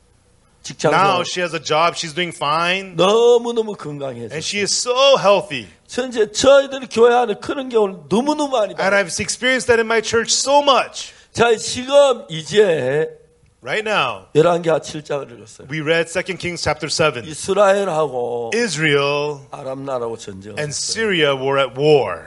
직장
Now
생활
she has a job, she's doing fine,
너무너무 건강해졌어요.
and she is so healthy.
현재 저희들 교회 안에 그런 경우를 너무너무 많이
And
봐요.
I've experienced that in my church so much.
자, 지금 이제
Right now,
11개 7장을 읽었어요.
we read 2 Kings chapter 7.
이스라엘하고
Israel
아람 나라하고
and
전쟁을 했어요.
Syria were at war.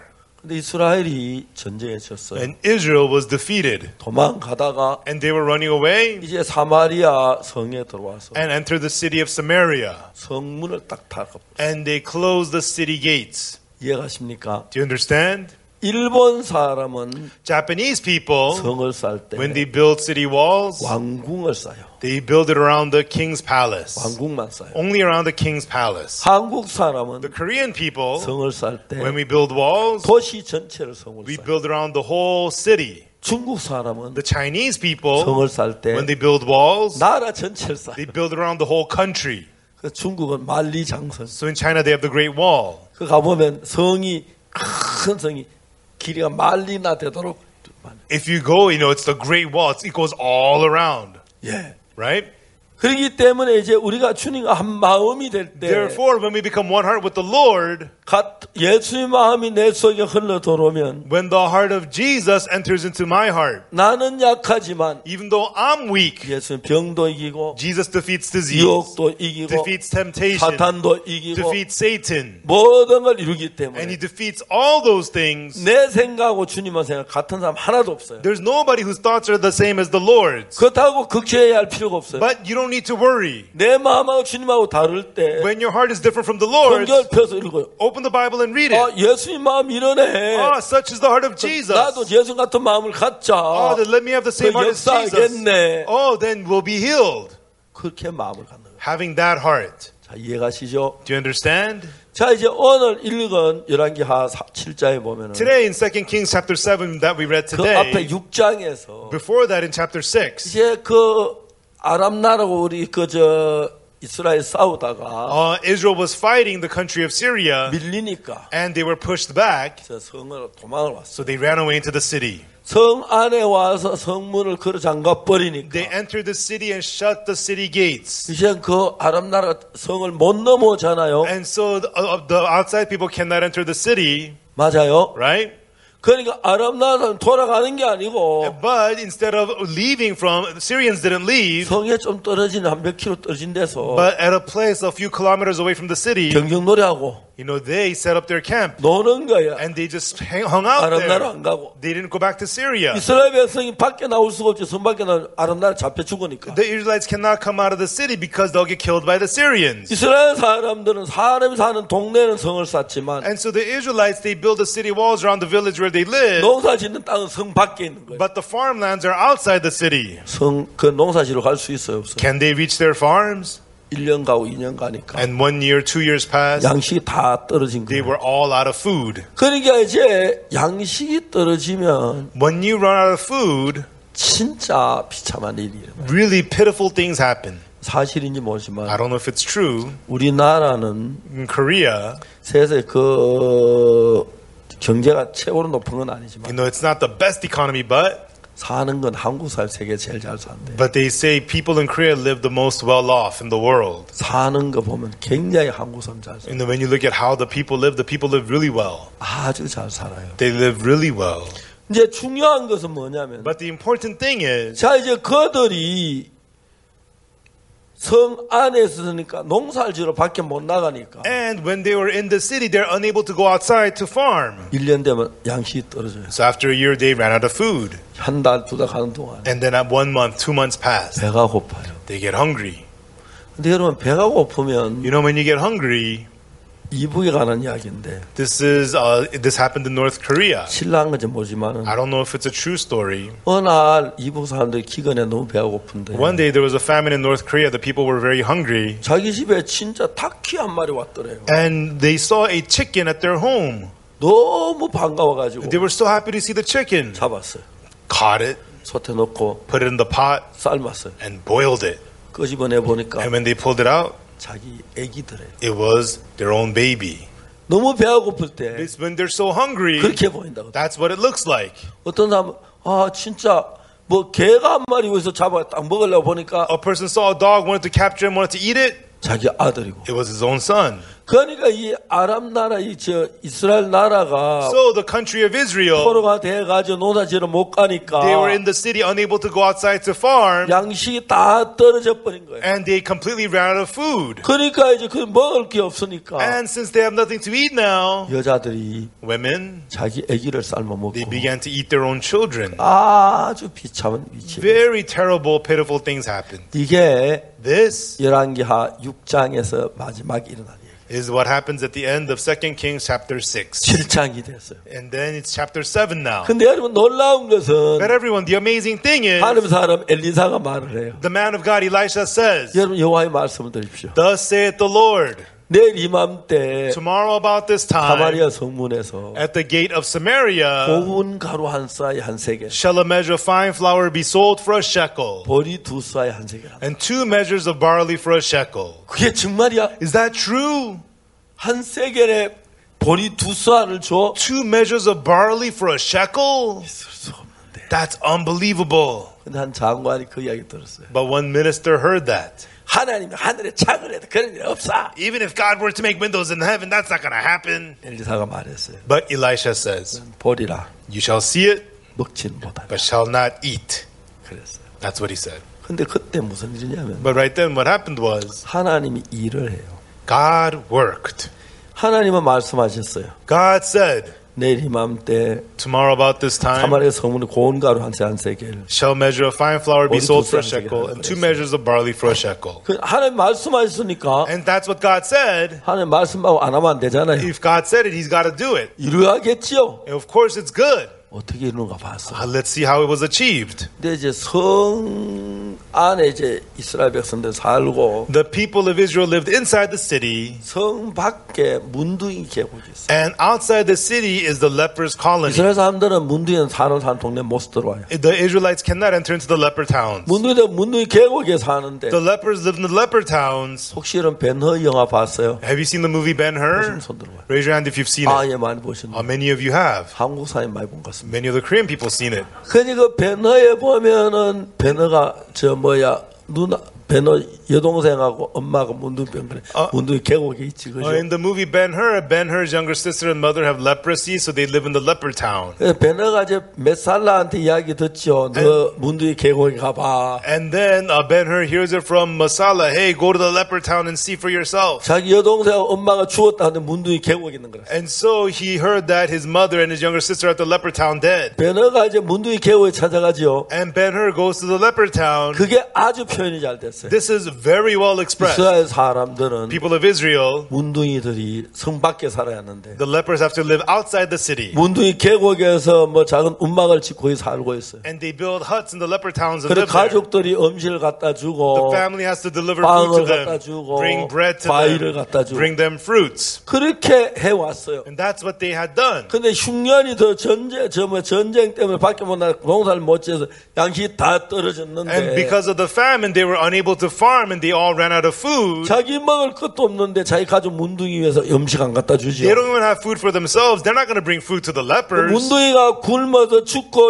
근데 이스라엘이 전쟁에 졌어요.
And Israel was defeated.
도망가다가
And they were running away
이제 사마리아 성에 들어와서
and entered the city of Samaria.
성문을 딱 닫고
And they closed the city gates.
이해가십니까?
Do you understand?
일본 사람은
Japanese people,
성을 쌓을 때
when they build city walls,
왕궁을 쌓아요.
they build it around the king's palace.
왕궁만 쌓아요.
Only around the king's palace.
한국 사람은
The Korean people,
성을 쌓을 때
when we build walls,
도시 전체를 성을
we
쌓아요.
build around the whole city.
중국 사람은
The Chinese people,
성을 쌓을 때
when they build walls,
나라 전체를 쌓아요.
they build around the whole country.
그 중국은 만리장성.
So in China, they have the Great Wall.
그 가보면 성이 큰 성이 길이가 만리나 되도록
If you go, it's the Great Wall. It goes all around,
예.
right?
그렇기 때문에 이제 우리가 주님과 한 마음이 될 때
Therefore, when we become one heart with the Lord,
예수의 마음이 내 속에 흘러 들어오면
when the heart of Jesus enters into my heart,
나는 약하지만
even though I'm weak,
예수는 병도 이기고
Jesus defeats disease,
유혹도 이기고
defeats temptation,
사탄도 이기고
defeats Satan,
모든 걸 이루기
and
때문에
he defeats all those things.
내 생각하고 주님의 생각 같은 사람 하나도 없어요.
There's nobody whose thoughts are the same as the Lord's.
그렇다고 걱정해야 할 필요가 없어요.
But you don't need to worry.
내 마음하고 주님하고 다를 때
When your heart is different from the Lord's,
성경을 펴서 읽어요.
open the Bible and read it.
예수님 마음 이러네.
Such is the heart of Jesus.
나도 예수 같은 마음을 갖자.
Then let me have the same heart as Jesus.
역사하겠네.
Then we'll be healed.
그렇게 마음을 갖는 거예요.
Having that heart.
자, 이해가시죠?
Do you understand?
자, 이제 오늘 읽은 열왕기하 7장에 보면은
Today in 2 Kings chapter 7 that we read
그 앞에
today,
6장에서
before that in chapter 6,
이제 그 아람 나라고 우리 이스라엘 싸우다가
Israel was fighting the country of Syria
밀리니까
and they were pushed back,
저 성으로 도망을 왔어.
so they ran away into the city.
성 안에 와서 성문을 걸어 잠가 버리니까
They entered the city and shut the city gates.
이제 그 아람 나라 성을 못 넘어잖아요.
And so the outside people cannot enter the city,
맞아요.
right?
그러니까 아람 나라는 돌아가는 게 아니고
But instead of leaving from, the Syrians didn't leave,
성에 좀 떨어진 한 몇 킬로 떨어진 데서
but at a place a few kilometers away from the city,
경쟁놀이하고
they set up their camp
노는 거야.
and they just hung out
아람 나라
there.
안 가고.
They didn't go back to Syria.
이스라엘 백성이 밖에 나올 수가 없지. 성 밖에 나면 아람 나라 잡혀 죽으니까.
The Israelites cannot come out of the city because they'll get killed by the Syrians.
이스라엘 사람들은 사람이 사는 동네는 성을 쌓지만
And so the Israelites, they build the city walls around the village where they live,
농사 짓는 땅은 성 밖에 있는 거예요.
but the farmlands are outside the city.
그 농사지로 갈 수 있어요, 없어요?
Can they reach their farms?
1년 가고 2년 가니까
And 1 year, 2 years passed,
양식이 다 떨어진
they
거예요.
were all out of food.
그러니까 이제 양식이 떨어지면
When you run out of food,
진짜 비참한 일이 일어나요.
really pitiful things happen.
사실인지
I
모르지만
don't know if it's true.
우리나라는
In Korea,
세상에 경제가 최고로 높은 건 아니지만
it's not the best economy, but
사는 건 한국 사람 세계 제일 잘 산대.
they say people in Korea live the most well off in the world.
사는 거 보면 굉장히 한국 사람 잘 사.
And when you look at how the people live really well.
아주 잘 살아요.
They live really well.
이제 중요한 것은 뭐냐면
But the important thing is,
자 이제 그들이 성 안에 있으니까 농사를 지러 밖에 못 나가니까
and when they were in the city, they're unable to go outside to farm.
1년 되면 양식이 떨어져요.
So after a year, they ran out of food.
한 달, 두 달 가는 동안
And then at 1 month, 2 months passed.
배가 고파요.
They get hungry.
근데 여러분 배가 고프면
When you get hungry,
이북에 가는 이야기인데
this happened in North Korea.
신랑은 건지 모르지만은
I don't know if it's a true story.
어느 날 이북 사람들이 기근에 너무 배가 고픈데
One day there was a famine in North Korea. The people were very hungry.
자기 집에 진짜 닭이 한 마리 왔더래요.
And they saw a chicken at their home.
너무 반가워가지고
They were so happy to see the chicken.
잡았어요.
Caught it,
솥에 넣고
put it in the pot,
삶았어요.
and boiled it.
끄집어내 보니까
And when they pulled it out,
자기 애기들이에요.
it was their own baby.
너무 배가 고플 때
It's when they're so hungry,
그렇게 보인다고.
that's what it looks like.
어떤 사람은 진짜 뭐 개가 한 마리 여기서 잡아 딱 먹으려고 보니까
A person saw a dog, wanted to capture him, wanted to eat it.
자기 아들이고
It was his own son.
그러니까 이 아람 나라, 이스라엘 나라가
So the country of Israel,
포로가 돼가지고 농사지러 못 가니까
they were in the city unable to go outside to farm,
양식이 다 떨어져 버린 거예요.
and they completely ran out of food.
그러니까 이제 그 먹을 게 없으니까
And since they have nothing to eat now,
여자들이
women,
자기 아기를 삶아 먹고
they began to eat their own children.
아주 비참한 위치.
Very terrible, pitiful things happened.
이게
This
열왕기하 6장에서 마지막 일어난 얘기.
is what happens at the end of 2 Kings chapter 6.
7장이 됐어요.
And then it's chapter 7 now.
근데 여러분 놀라운 것은
But everyone, the amazing thing is,
하나님 사람 엘리사가 말을 해요.
the man of God Elisha says,
여러분 여호와의 말씀을 드립시오.
Thus saith the Lord,
내일 이맘때
tomorrow about this time,
사마리아 성문에서
at the gate of Samaria,
고운 가루 한 쌀이 한 세겔,
shall a measure of fine flour be sold for a shekel,
보리 두 쌀이 한 세겔.
and 2 measures of barley for a shekel.
그게 정말이야?
Is that true?
한 세겔에 보리 두 쌀을 줘?
2 measures of barley for a shekel?
있을 수 없는데.
That's unbelievable.
근데 한 장관이 그 이야기 들었어요.
But one minister heard that.
하나님이 하늘에 창을 해도 그런 일 없어.
Even if God were to make windows in heaven, that's not going to happen.
엘리사가 말했어요.
But Elisha says,
보리라
You shall see it,
먹진 못하다.
but shall not eat.
그랬어요.
That's what he said.
근데 그때 무슨 일이냐면
But right then, what happened was,
하나님이 일을 해요.
God worked.
하나님은 말씀하셨어요.
God said,
내일 이맘때
Tomorrow about this time,
사마리아 성문에 고운 가루 한 세겔.
shall measure of fine flour be
Only
sold
2
for a
cents
shekel,
again.
and 2 measures of barley for a shekel.
그 하나님 말씀하셨으니까
And that's what God said.
하나님 말씀하고 안 하면 안 되잖아요.
If God said it, He's got to do it.
이루어야겠지요.
And of course, it's good.
어떻게 이루는가 봤어.
Let's see how it was achieved.
근데 이제 성 안에 이제 이스라엘 백성들 살고
The people of Israel lived inside the city,
성 밖에 문둥이 계곡이 있어요.
and outside the city is the lepers' colony.
이스라엘 사람들은 문둥이는 사는 동네 못 들어와요.
The Israelites cannot enter into the leper towns.
문둥이 계곡에 사는데
The lepers live in the leper towns.
혹시 이런 벤허 영화 봤어요?
Have you seen the movie Ben-Hur?
손 들어와요.
Raise your hand if you've seen
아,
it.
예, 많이 보셨네요.
Many of you have.
한국 사람 많이 본 것 같습니다.
Many of the Korean people seen it.
그러니까 벤허에 보면은 벤허가 누나 벤허 여동생하고 엄마가 문둥병 그래. 문둥이 계곡에 있지 그죠?
In the movie Ben-Hur's younger sister and mother have leprosy, so they live in the leper town.
벤허가 이제 메살라한테 이야기 듣죠. 너 문둥이 계곡에 가봐.
And then Ben-Hur hears it from Masala. Hey, go to the leper town and see for yourself.
자기 여동생하고 엄마가 죽었다는데 문둥이 계곡에 있는 거라.
And so he heard that his mother and his younger sister are at the leper town dead.
벤허가 이제 문둥이 계곡에 찾아가지요.
And Ben-Hur goes to the leper town.
그게 아주 표현이 잘 됐어요.
This is very well expressed.
이스라엘 사람들은
People of Israel,
문둥이들이 성 밖에 살아야 하는데
the lepers have to live outside the city.
문둥이 계곡에서 뭐 작은 움막을 짓고 살고 있어요.
And they build huts in the leper towns and
그래
live there.
가족들이 음식을 갖다
The
주고
family has to deliver food to
빵을 갖다
them,
주고
bring bread to
과일을
them,
갖다 주고
bring them fruits.
그렇게 해왔어요.
And that's what they had done.
근데 흉년이 더 전쟁 때문에 밖에 못 나가 농사를 못 지어서 양식이 다
And
떨어졌는데
because of the famine, they were unable to farm and they all ran out of food.
자기 먹을 것도 없는데 자기 가족 문둥이 위해서 음식 안 갖다 주죠.
They don't even have food for themselves. They're not going to bring food to the lepers.
문둥이가 굶어서 죽고.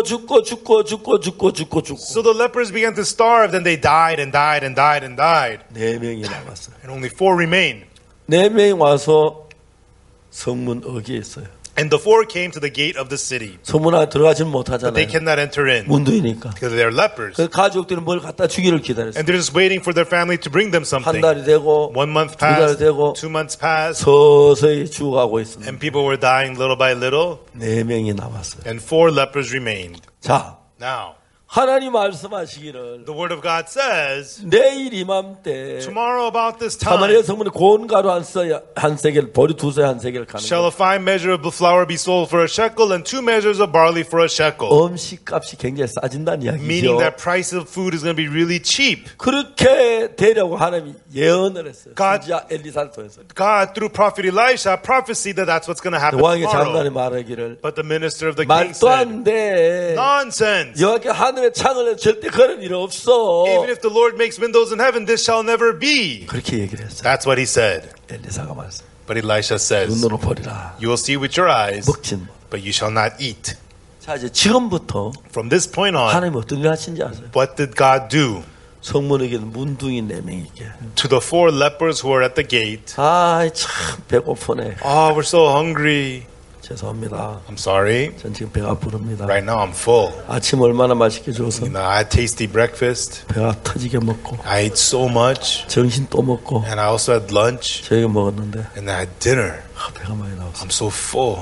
So the lepers began to starve. Then they died and died and died and died.
4명이 남았어요.
And only 4 remained.
4명이 와서 성문 어귀에 있어요.
And the 4 came to the gate of the city.
성문 안에 들어가지는
But they
못하잖아요.
cannot enter in
문둥이니까.
because they're lepers.
그 가족들은 뭘 갖다 주기를 기다렸어요.
And they're just waiting for their family to bring them
한
something.
달이 되고
1 month
두 달
passed,
되고
2 months passed,
서서히 죽어가고 있습니다.
and people were dying little by little,
4명이 남았어요.
and 4 lepers remained.
자,
Now,
하나님 말씀하시기를
the word of God says,
내일 이맘때
tomorrow about this
사마리아
time
성문에 고운 가루 한 세겔, 보리 두 세 한 세겔 가는
shall
거.
a fine measure of flour be sold for a shekel, and 2 measures of barley for a shekel.
음식값이 굉장히 싸진다는
Meaning
이야기죠.
that price of food is going to be really cheap.
그렇게 되려고 하나님이 예언을 했어요.
God-
진짜 엘리사를 통해서.
God, through prophet Elisha, prophesied that that's what's going to happen
왕의 장관이
tomorrow.
말하기를
But the minister of the king
말도
said,
안 돼.
nonsense.
여호와께 하늘에 창을 해도 절대 그런 일 없어.
Even if the Lord makes windows in heaven, this shall never be.
그렇게 얘기를 했어요.
That's what he said.
엘리사가 말씀.
But Elisha says,
눈으로 보리라.
you will see with your eyes,
먹진 못.
but you shall not eat.
자 이제 지금부터
From this point on,
하나님이 어떤 일 하신지 아세요?
what did God do?
성문에게 문둥이 4명에게
To the 4 lepers who are at the gate.
참 배고프네.
We're so hungry.
죄송합니다.
I'm sorry.
전 지금 배가 부릅니다.
Right now I'm full.
아침 얼마나 맛있게 줘서
I had tasty breakfast.
배가 터지게 먹고
I ate so much.
점심 또 먹고
And I also had lunch.
저녁에 먹었는데
And I had dinner.
배가 많이 나왔어요.
I'm so full.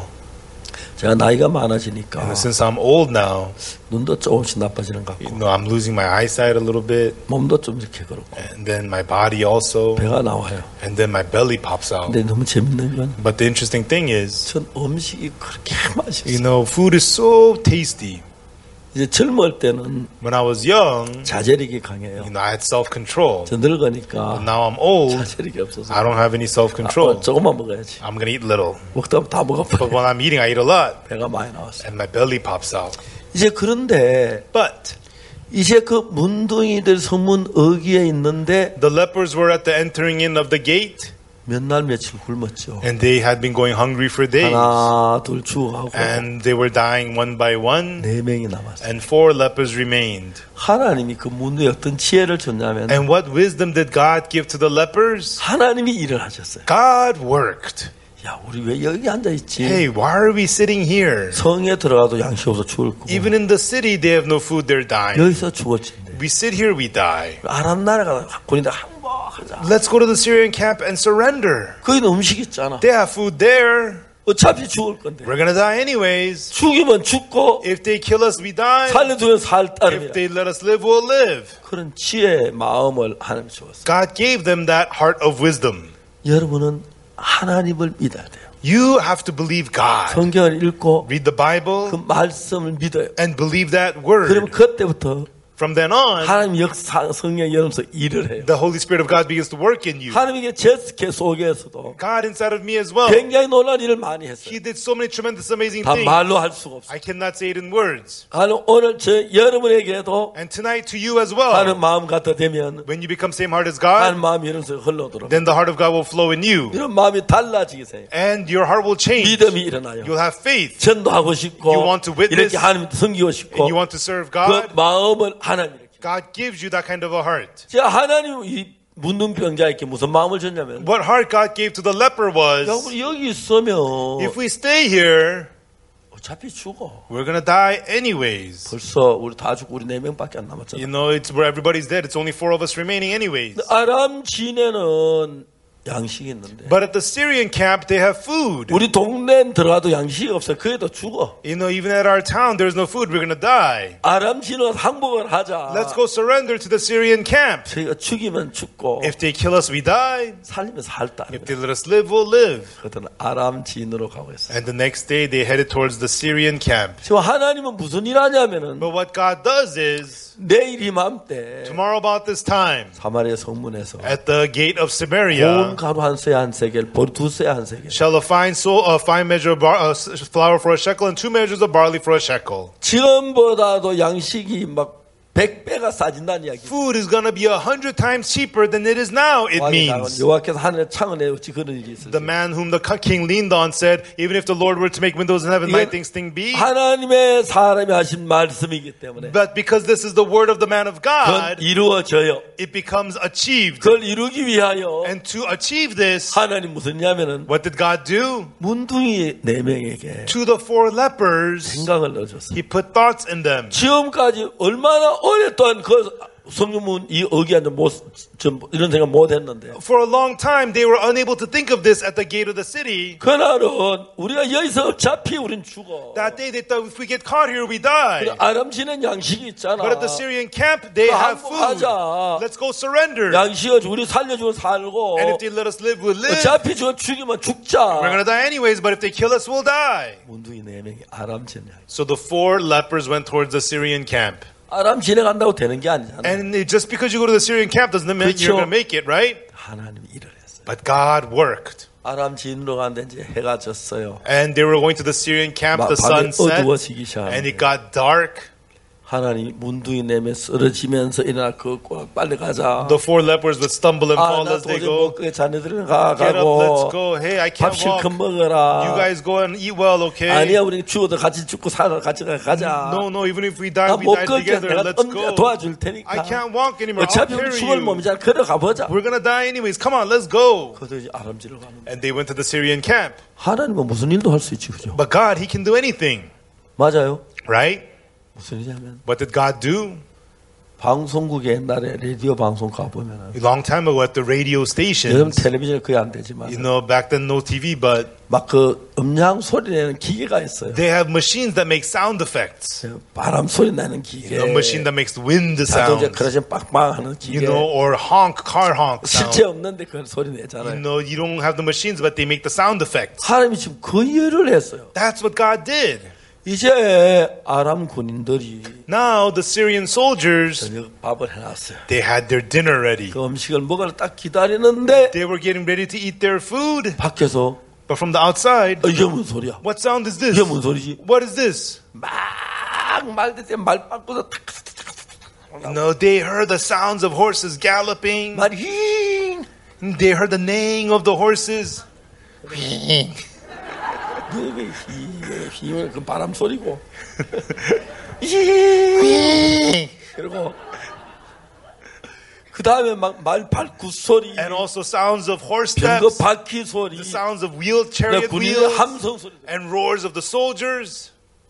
제가 나이가 많아지니까
And since I'm old now,
눈도 조금씩 나빠지는 것 같고
I'm losing my eyesight a little bit.
몸도 좀 이렇게 그렇고
And then my body also.
배가 나와요.
And then my belly pops out.
근데 너무 재밌는 건
But the interesting thing is,
전 음식이 그렇게 맛있어요.
food is so tasty.
이제 젊을 때는
When I was young,
자제력이 강해요.
I had self-control.
저 늙으니까
Now I'm old,
자제력이 없어서
I don't have any self-control.
조금만 먹어야지.
I'm going to eat little.
먹다 보면 다
But
먹어버려요.
when I'm eating, I eat a lot.
배가 많이 나왔어요.
And my belly pops out.
이제 그런데
But
이제 그 문둥이들 성문 어귀에 있는데
the lepers were at the entering in of the gate.
몇 날 며칠 굶었죠.
And they had been going hungry for days.
하나 둘 죽어가고
And they were dying one by one.
4명이 남았어요.
And 4 lepers remained.
하나님이 그 문둥이에 어떤 지혜를 줬냐면
And what wisdom did God give to the lepers?
하나님이 일을 하셨어요.
God worked.
야, 우리 왜 여기 앉아 있지?
Hey, why are we sitting here?
성에 들어가도 양식 없어 죽을 거고
Even in the city, they have no food, they're dying.
여기서 죽었진데.
We sit here, we die.
아람 나라가 군인들 항복하자.
Let's go to the Syrian camp and surrender.
거기는 음식 있잖아.
They have food there.
어차피 죽을 건데.
We're gonna die anyways.
죽이면 죽고
If they kill us, we die.
살려두면 살
If
따름이라.
they let us live, we'll live.
그런 지혜의 마음을 하나님 주었어요.
God gave them that heart of wisdom.
여러분은 하나님을 믿어야 돼요.
You have to believe God.
성경을 읽고
Read the Bible
그 말씀을 믿어요.
and believe that
그러면
word.
그때부터
From then on,
하나님 역사 성령 여러분서 일을 해요.
the Holy Spirit of God begins to work in you.
하나님의 제스케 속에서도
God inside of me as well.
굉장히 놀라운 일을 많이 했어요.
He did so many tremendous, amazing
다
things.
말로 할 수가 없어요.
I cannot say it in words.
하나님 오늘 여러분에게도
And tonight to you as well,
하나님 마음 같아 되면
when you become same heart as
하나님
God,
마음이 여러분서 흘러들어.
then the heart of God will flow in you.
이런 마음이 달라지게
And your heart will change.
믿음이 일어나요.
You'll have faith.
전도하고 싶고
You want to witness.
이렇게 하나님 섬기고 싶고
And you want to serve
그
God.
마음을 하나님 이렇게.
God gives you that kind of a heart.
제가 하나님 이 문둥병자에게 무슨 마음을 줬냐면
What heart God gave to the leper
야,
was,
우리 여기 있으면
if we stay here,
어차피 죽어.
we're going to die anyways.
벌써 우리 다 죽고 우리 4명밖에 안 남았잖아.
You know, it's where everybody's dead. It's only 4 of us remaining anyways.
아람 진에는 양식이 있는데
But at the Syrian camp, they have food.
우리 동네에 들어가도 양식이 없어. 그래도 죽어.
You know, even at our town, there's no food. We're going to die.
아람 진은 항복을 하자.
Let's go surrender to the Syrian camp.
저희가 죽이면 죽고
If they kill us, we die.
살리면 살다.
If they let us live, we'll live.
그들은 아람 진으로 가고 있어요.
And the next day, they headed towards the Syrian camp.
지금 하나님은 무슨 일 하냐면은
But what God does is,
내일 이맘때
tomorrow about this time,
사마리아 성문에서
at the gate of
고운
Samaria,
가루 한 세 한 세겔, 보리 두 세 한 세겔.
shall a fine measure of flour for a shekel and 2 measures of barley for a shekel.
지금보다도 양식이 막 100배가 싸진다는 이야기.
Food is going to be 100 times cheaper than it is now, it means.
여호와께서 하늘에 창을 내어지 그런 일이 있을
The man whom the king leaned on said, even if the Lord were to make windows in heaven, might things be?
하나님의 사람이 하신 말씀이기 때문에
But because this is the word of the man of
그건
God,
이루어져요.
it becomes achieved.
그걸 이루기 위하여
And to achieve this,
하나님 무슨 냐면은
what did God do?
문둥이 4명에게
To the 4 lepers,
생각을 넣어줬어요.
he put thoughts in them.
지금까지 얼마나 오랫동안 그 성경문 이 어기한테 이런 생각 못 했는데
For a long time, they were unable to think of this at the gate of the city.
그날은 우리가 여기서 어차피 우린 죽어.
That day, they thought, if we get caught here, we die.
아람지는 양식이 있잖아.
But at the Syrian camp, they have food.
항복하자.
Let's go surrender.
양식을 우리 살려주고 살고
And if they let us live, we'll live.
어차피 죽이면 죽자.
We're going to die anyways, but if they kill us, we'll die.
문둥이 4명이 아람진 양식.
So the 4 lepers went towards the Syrian camp.
아람 진행한다고 되는 게 아니잖아.
And just because you go to the Syrian camp doesn't mean
그렇죠.
you're going to make it, right?
하나님이 일을 했어요.
But God worked.
아람 진으로 가는데 이제 해가 졌어요.
And they were going to the Syrian camp, the
밤이
sun set,
어두워지기
and
시작하는데
it got dark.
하나님 문둥이 내며 쓰러지면서 일어나 걷고 빨리 가자.
The four lepers would stumble and fall
나
as they
도저히
go.
못 가. 자네들은
Get up, let's
가고
go. Hey, I
밥
can't
실컷
walk.
먹어라.
You guys go and eat well, okay?
아니야, 우리 죽어도 같이 죽고 살아 같이 가자.
No, even if we die, we
나못
die
걷게
together.
내가
Let's
언제
go.
도와줄
I
테니까.
can't walk anymore. I'll
어차피 우리
carry
죽을
you.
몸이잖아. 걸어가 보자.
We're gonna die anyways. Come on, let's go.
그들이 아람지로 가는.
And they went to the Syrian camp.
하나님은 무슨 일도 할 수 있지, 그죠?
But God, He can do anything,
맞아요.
right?
무슨 일이냐면
What did God do?
방송국에 옛날에 라디오 방송 가보면
A long time ago at the radio
요즘
stations,
텔레비전 거의 안 되지만
you know, back then no TV, but
막 그 음량 소리 내는 기계가 있어요.
they have machines that make sound effects.
바람 소리 나는 기계,
A machine that makes wind
자동차
sounds,
크러시 빵빵하는
you
기계.
know, or honk, car honk
실제
sound.
없는데 그런 소리
You
내잖아요.
know, you don't have the machines, but they make the sound effects.
하나님이 지금 그 일을 했어요.
That's what God did.
이제 아람 군인들이
Now the Syrian soldiers,
저녁 밥을 해놨어요.
they had their dinner ready.
그 음식을 먹으러 딱 기다리는데
They were getting ready to eat their food,
밖에서
but from the outside,
이게 무슨 소리야?
what sound is this?
이게 무슨 소리지?
What is this?
막 말될 때 말 바꾸서 탁
You know, they heard the sounds of horses galloping.
말이 힝.
They heard the neighing of the horses.
그게 힘을 그 바람 소리고. 그리고 그 다음에 막 말 밟고 소리,
And also sounds of horse
병거
steps,
바퀴 소리,
the sounds of wheel chariot
군인의
wheels,
함성 소리.
and roars of the soldiers.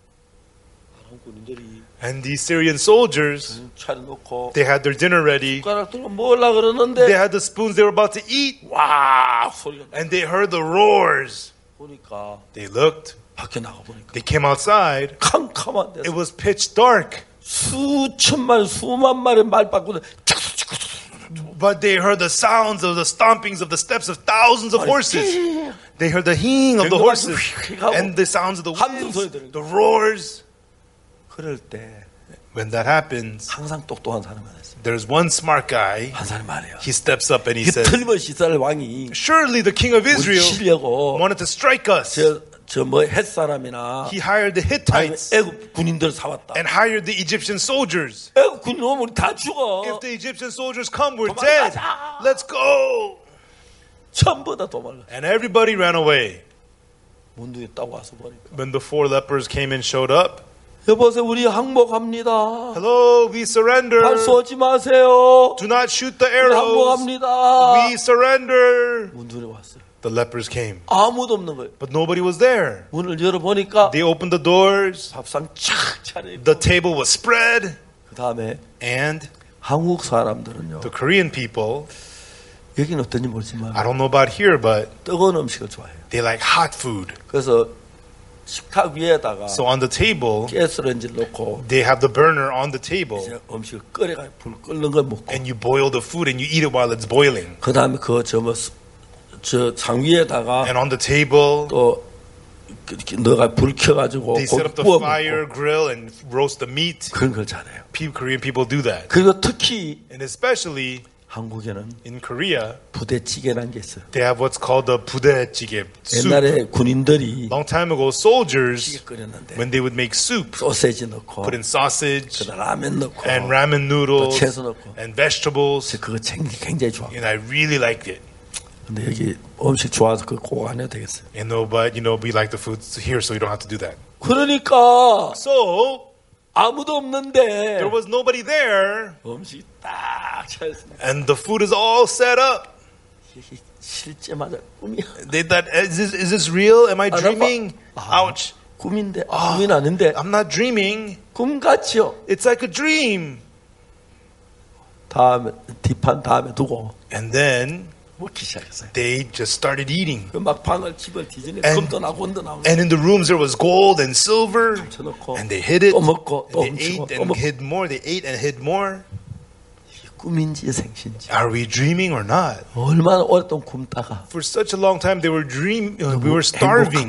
군인들이
And these Syrian soldiers,
차려놓고
they had their dinner ready.
숟가락 들고 먹으려
They
그러는데
had the spoons they were about to eat,
와 소리가 나.
and they heard the roars.
보니까
They looked,
밖에 나가 보니까
they came outside.
캄캄한 데서
It was pitch dark,
수천 마리 수만 마리 말 바꾸는
but they heard the sounds of the stompings of the steps of thousands of horses. They heard the heeing of the horses and the sounds of the winds, the roars.
그럴 때
When that happens,
항상 똑똑한 사람이 있어요.
there's one smart guy.
한 사람이 말이에요.
He steps up and he
그
says,
틀림없이 이스라엘 왕이
surely the king of
우리
Israel
치려고
wanted to strike us.
저 뭐 헷 사람이나
He hired the
아니면
Hittites
애굽 군인들 사왔다.
and hired the Egyptian soldiers.
애굽 군인 오면 우리 다 죽어.
If the Egyptian soldiers come, we're
도망가자.
dead. Let's go.
전부 다 도망가.
And everybody ran away.
문둥이 딱 와서 보니까
When the four lepers came and showed up,
여보세요, 우리 항복합니다.
hello, we surrender.
발 쏘지 마세요.
Do not shoot the
우리
arrows.
항복합니다.
We surrender.
문둥이 왔어요.
The lepers came,
아무도 없는 거예요.
but nobody was there.
문을 열어보니까
They opened the doors.
밥상 쫙 차려있고
The table was spread.
그 다음에
And
한국 사람들은요,
the Korean people,
여기는 어떤지 모르지만
I don't know about here, but
뜨거운 음식을 좋아해요.
they like hot food.
그래서 식탁 위에다가
So on the table,
가스레인지를 놓고
they have the burner on the table.
이제 음식을 끓여가 불 끓는 걸 먹고
And you boil the food and you eat it while it's boiling.
그 다음에 저 장위에다가
And on the table,
또 너가 불 켜가지고
they set
고기
up the
구워
fire
먹고
grill and roast the meat.
그런 걸 잘해요.
Korean people do that.
그리고 특히
And especially
한국에는
in Korea,
부대찌개라는 게 있어요.
they have what's called the 부대찌개 soup.
옛날에 군인들이
Long time ago,
찌개
soldiers,
끓였는데
when they would make soup,
소세지 넣고
put in sausage
그다음 라면 넣고
and ramen noodles
또 채소 넣고
and vegetables.
그거 굉장히 좋아.
And I really liked it.
근데 여기 음식 좋아서 그거 꼭 안 해도 되겠어요.
You know, but we like the food here, so you don't have to do that.
그러니까
So
아무도 없는데
there was nobody there,
음식이 딱 차였습니다.
and the food is all set up.
이게 실제 맞아 꿈이야.
They thought, is this real? Am I dreaming? Ouch!
꿈인데 꿈이 아닌데
I'm not dreaming.
꿈 같지요.
It's like a dream.
다음에 뒷판 다음에 두고
And then
먹기 시작했어요.
they just started eating.
그 막 방을 집을 뒤지니
And-
금도 나고 원도 나고
And in the rooms there was gold and silver.
쳐놓고
And they hid it.
또 먹고 또
And they
훔치고
ate
또
and
먹고
hid more. They ate and hid more.
이게 꿈인지 생신지
Are we dreaming or not?
얼마나 오랫동안 굶다가
For such a long time, we were starving.
행복한 거예요.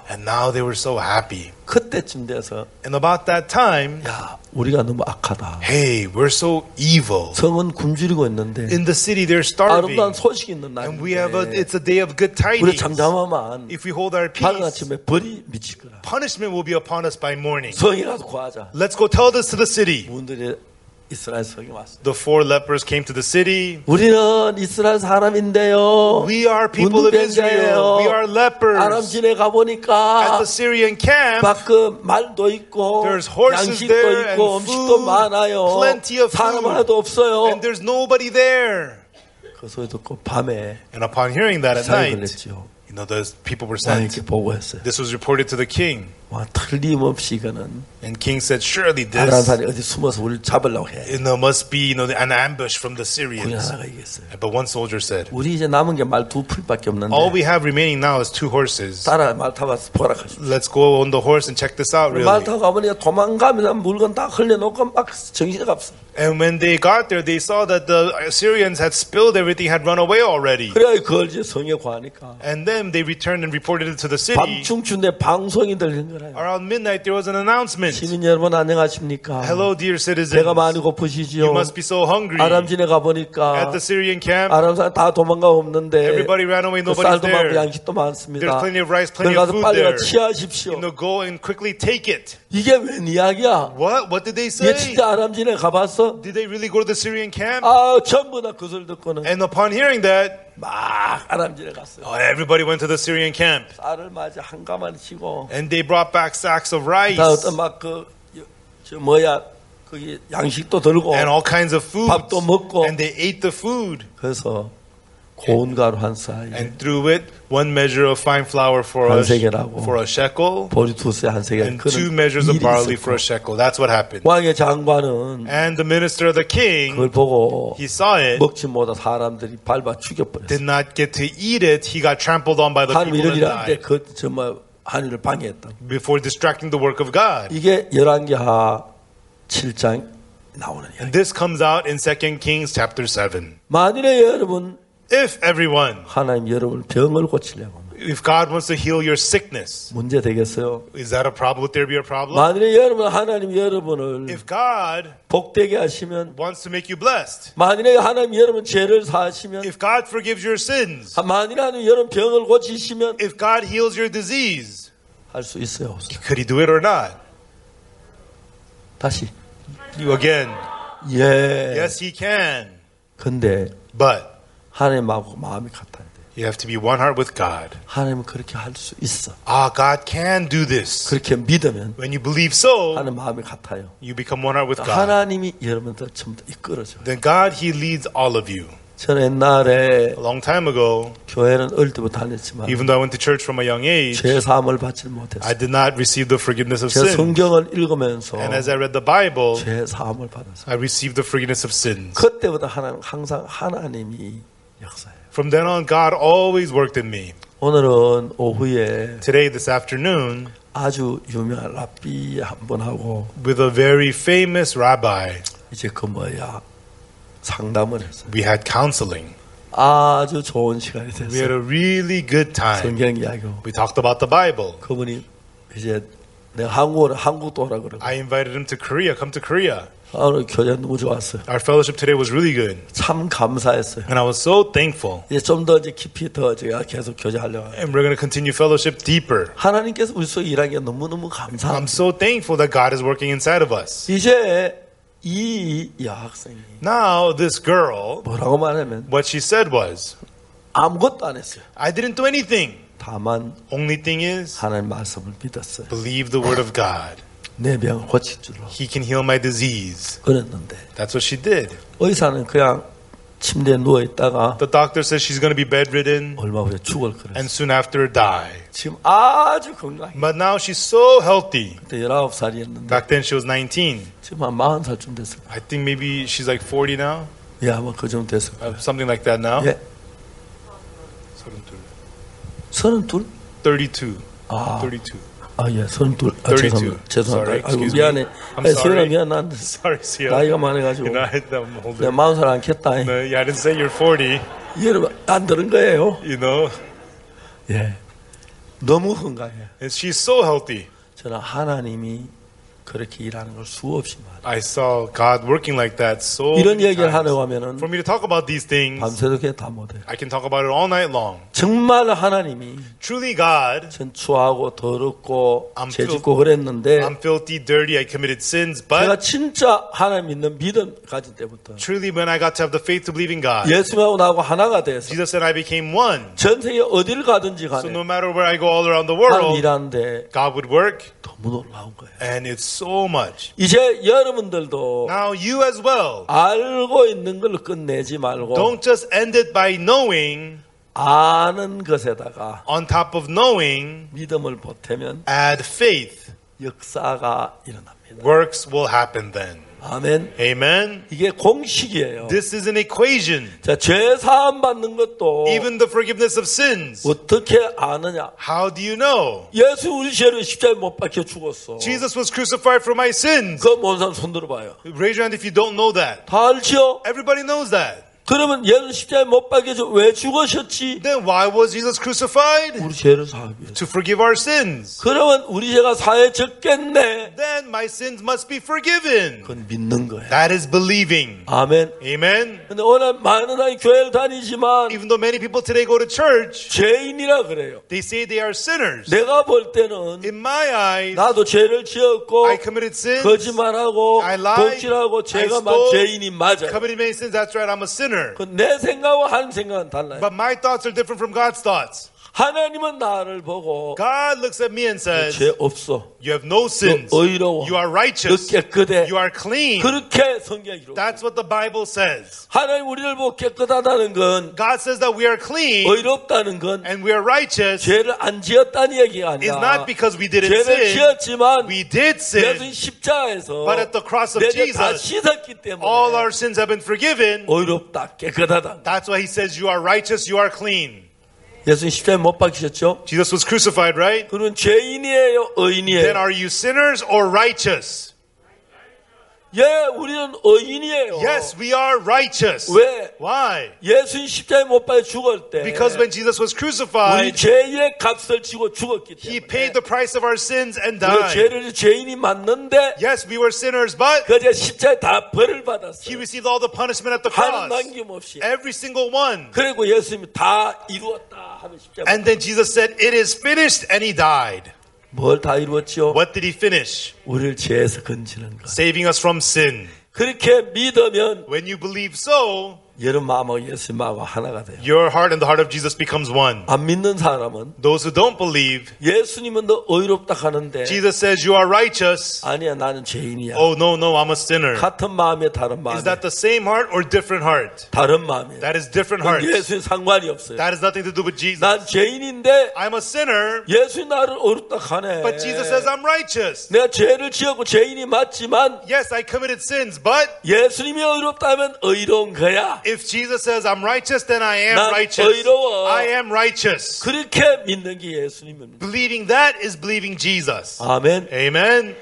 And now they were so happy.
그때쯤 돼서
And about that time,
야, 우리가 너무 악하다.
hey, we're so evil.
성은 굶주리고 있는데
In the city, they're starving.
아름다운 소식이 있는
And we have
날인데
it's a day of good
우리
tidings.
잠잠하면
If we hold our
밝은
peace,
아침에 벌이 미칠 거라.
punishment will be upon us by morning.
성에 가서 구하자.
Let's go tell this to the city.
문들이 이스라엘 성에 왔어.
The 4 lepers came to the city.
우리는 이스라엘 사람인데요.
We are people of Israel. We are lepers.
아람진에
At
가보니까
the Syrian camp,
그 말도 있고
there's horses
양식도
there
있고
and
음식도
food,
많아요.
plenty of
사람
food.
하나도 없어요.
and there's nobody there.
그 소리 듣고 밤에
And upon hearing that at
사역을
night,
했지요.
the people were sent.
왕에게 보고했어요.
This was reported to the king.
와, 틀림없이 이거는
And king said, surely
다른
this
사람이 어디 숨어서 우리를 잡으려고 해.
must be an ambush from the
군인
Syrians.
하나가 얘기했어요.
But one soldier said,
우리 이제 남은 게 말 2풀밖에 없는데
all we have remaining now is 2 horses.
따라 말 타봐서 보라카십시오.
Let's go on the horse and check this out
말
really.
타고 가보니까 도망가면서 물건 다 흘려놓고 막 정신이 없어.
And when they got there, they saw that the Syrians had spilled everything, had run away already.
그래야 그걸 이제 성에 구하니까
And then they returned and reported it to the city.
밤중춘데 방송이 들리는 거라요.
Around midnight, there was an announcement.
시민 여러분 안녕하십니까?
Hello, dear citizens.
배가 많이
You
고프시지요?
must be so hungry.
아람진에 가보니까
At the Syrian camp,
아람 사람 다 도망가 없는데
everybody ran away.
그
Nobody's
쌀도 많고
there.
양식도 많습니다.
There's plenty of rice,
그걸
plenty of
가서
food
빨리
there.
가 취하십시오.
Go and quickly take it.
이게 웬 이야기야?
What did they
얘
say?
진짜 아람진에 가봤어?
Did they really go to the Syrian camp?
아, 전부 다 그 소리 듣고는
And upon hearing that,
막 아람진에 갔어요.
everybody went to the Syrian camp.
쌀을 마저 한 가마를 치고
And they brought back sacks of rice
다 어떤 막저 뭐야 거기 양식도 들고
and all kinds of food.
밥도 먹고
And they ate the food.
그래서 고운 가루 한 쌀,
And through it, 1 measure of fine flour for
한
a
세겔하고
shekel,
보리 2세 한 세겔
and 2
그런
measures of
일이
barley for a
있었고
shekel. That's what happened.
왕의 장관은
And the minister of the king,
그걸 보고
he saw it,
먹지 못한 사람들이 밟아 죽여버렸어요.
did not get to eat it. He got trampled on by the
하나님
people
이런
and
일을 하는데
died
그 정말 하늘을 방해했다.
before distracting the work of God.
이게 열왕기하 7장 나오는 이야기.
And this comes out in 2 Kings chapter 7.
만일에 여러분
If everyone,
하나님 여러분 병을 고치려고 하면
if God wants to heal your sickness,
문제 되겠어요?
is that a problem? Would there be a problem?
만일에 여러분 하나님 여러분을
If God
복되게 하시면
wants to make you blessed,
만일에 하나님 여러분 죄를 사하시면
if God forgives your sins,
만일에 하나님 여러분 병을 고치시면
if God heals your disease,
할 수 있어요 없어요?
could he do it or not?
다시
You again.
예.
Yes, he can.
근데
But
하나님하고 마음이 같아야 돼.
you have to be one heart with God.
하나님은 그렇게 할 수 있어.
God can do this.
그렇게 믿으면
When you believe so,
하나님 마음이 같아요.
you become one heart with God.
하나님이 여러분들 전부 다 이끌어줘요.
Then God, he leads all of you.
저는 옛날에
A long time ago,
교회는 어릴 때부터 다녔지만
even though I went to church from a young age,
죄 사함을 받지
I
못했어요.
did not receive the forgiveness of
제가
sin.
성경을 읽으면서
And as I read the Bible,
죄 사함을 받았어요.
I received the forgiveness of sins.
그때부터 하나님 항상 하나님이 역사해요.
From then on, God always worked in me.
오늘은 오후에
Today, this afternoon,
아주 유명한 랍비 한 분하고
with a very famous rabbi,
이제 그 뭐야 상담을 했어요.
we had counseling.
아주 좋은 시간이
We had
됐어요.
a really good time.
성경 이야기고
We talked about the Bible.
그분이 이제 내가 한국도 오라 그러고
I invited him to Korea, come to Korea.
오늘 교제 너무 좋았어요.
Our fellowship today was really good.
참 감사했어요.
And I was so thankful.
이제 좀 더 이제 깊이 더 제가 계속 교제하려고.
And we're going to continue fellowship deeper.
하나님께서 우리 속에 일하는 게 너무너무 감사합니다.
I'm so thankful that God is working inside of us.
이제 이 여학생이
Now, this girl,
뭐라고 말하면
what she said was,
아무것도 안 했어요.
I didn't do anything.
다만
Only thing is,
하나님 말씀을 믿었어요.
believe the word of God.
내 병을 고칠 줄로
He can heal my disease.
그랬는데
That's what she did.
의사는 그냥 침대에 누워 있다가
The doctor says she's going to be bedridden
얼마 후에 죽을 거랬어요.
and soon after die.
지금 아주 건강해.
But now she's so healthy.
그때 19살이었는데
Back then she was 19.
지금 한 40살쯤 됐을 거예요.
I think maybe she's like 40 now.
예, 아마 그 정도 됐을 거예요.
Something like that now.
예, 32?
32.
아,
32.
아, 예, 32. 아,
32.
죄송합니다.
Sorry,
아이고,
excuse
미안해.
me. I'm
아, 세연아,
sorry.
미안, 난
Sorry, Sia.
나이가 많아가지고.
You know, I'm older.
내가 40살 않겠다.
No, yeah, I didn't say you're 40.
여러분, 안 들은 거예요.
You know.
예. 너무 흥가해요.
And she's so healthy.
저는 하나님이 그렇게 일하는 걸 수없이 말해요.
I saw God working like that so
이런
many
얘기를 하려고
times.
하면은
For me to talk about these things,
밤새도록 다 못해요.
I can talk about it all night long.
정말 하나님이
Truly God,
전 추하고 더럽고
I'm
죄짓고 그랬는데
I'm filthy, dirty, I committed sins,
제가
but
진짜 하나님 믿는 믿음 가진 때부터
truly when I got to have the faith to believe in God,
예수님하고 나하고 하나가 돼서
Jesus said I became one.
전 세계 어디를 가든지
So
간에
no matter where I go all around the
하나님
world,
일하는데
God would work,
너무 놀라운 거예요.
and it's so much.
이제 여러분들도
Now you as well,
알고 있는 걸 끝내지 말고
don't just end it by knowing,
아는 것에다가
on top of knowing,
믿음을 보태면
add faith.
역사가 일어납니다.
Works will happen then.
아멘.
Amen.
이게 공식이에요.
This is an equation.
자, 죄 사함 받는 것도
Even the forgiveness of sins.
어떻게 아느냐?
How do you know?
예수 우리 죄를 십자가에 못 박혀 죽었어.
Jesus was crucified for my sins.
그거 모르는 사람 손 들어봐요.
Raise your hand if you don't know that.
다 알죠?
Everybody knows that.
그러면 예수 십자가에 못 박혀서 왜 죽으셨지?
Then why was Jesus crucified?
우리 죄를 사하기 위해서.
To forgive our sins.
그러면 우리 죄가 사해졌겠네.
Then my sins must be forgiven.
그건 믿는 거예요.
That is believing.
아멘.
Amen.
근데 오늘 많은 아이 교회를 다니지만
Even though many people today go to church,
죄인이라 그래요.
they say they are sinners.
내가 볼 때는
In my eyes,
나도 죄를 지었고
I committed sins,
거짓말하고
I lied,
독질하고
I
죄가 많
stole,
죄인이 맞아요.
committed many sins. That's right, I'm a sinner.
그 내 생각과 하는 생각은 달라요.
But my thoughts are different from God's thoughts.
하나님은 나를 보고
God looks at me and says,
죄 없어.
you have no sins.
너 의로워.
You are
너
righteous.
깨끗해.
You are clean.
그렇게 성경이 기록.
That's what the Bible says.
하나님 우리를 보고 깨끗하다는 건
God says that we are clean
의롭다는 건
and we are righteous
죄를 안 지었다는 얘기가
is
아니라
not because we didn't
죄를
sin.
지었지만
We did
예수님
sin,
십자가에서
but at the cross of
내 죄 다
Jesus,
씻었기 때문에
all our sins have been forgiven.
의롭다 깨끗하다.
That's why he says you are righteous, you are clean.
예수님 십자가에 못 박히셨죠?
Jesus was crucified, right?
그는 죄인이에요, 의인이에요?
Then are you sinners or righteous?
예, 우리는 의인이에요.
Yes, we are righteous.
왜?
Why?
예수님 십자가에 못 박혀 죽을 때
Because when Jesus was
우리
crucified,
죄의 값을 지고 죽었기
he
때문에
paid the price of our sins and
우리가
died.
죄를 죄인이 맞는데
Yes, we were sinners, but
그제 십자가에 다 벌을
he
받았어요.
received all the punishment at the
하나
cross.
남김없이.
Every single one.
그리고 예수님이 다 이루었다 하면 십자가.
And then Jesus said, it is finished, and he died.
뭘 다 이루었죠?
What did he finish?
우리를 죄에서 건지는 것.
Saving us from sin.
그렇게 믿으면
When you believe so,
여러분 마음하고 예수님하고 하나가 돼요.
your heart and the heart of Jesus becomes one.
안 믿는 사람은
Those who don't believe,
예수님은 너 의롭다 하는데
Jesus says you are righteous.
아니야 나는 죄인이야.
Oh, no, no, I'm a sinner.
같은 마음에 다른 마음에
Is that the same heart or different heart?
다른 마음에
That is different hearts.
예수님 상관이 없어요.
That has nothing to do with Jesus.
난 죄인인데
I'm a sinner,
예수님 나를 의롭다 하네.
but Jesus says I'm righteous.
내가 죄를 지었고 죄인이 맞지만
Yes, I committed sins, but
예수님이 의롭다 하면 의로운 거야.
if Jesus says I'm righteous, then I am
난
righteous.
의로워.
I am righteous.
그렇게 믿는 게 예수님입니다.
Believing that is believing Jesus.
아멘.
Amen.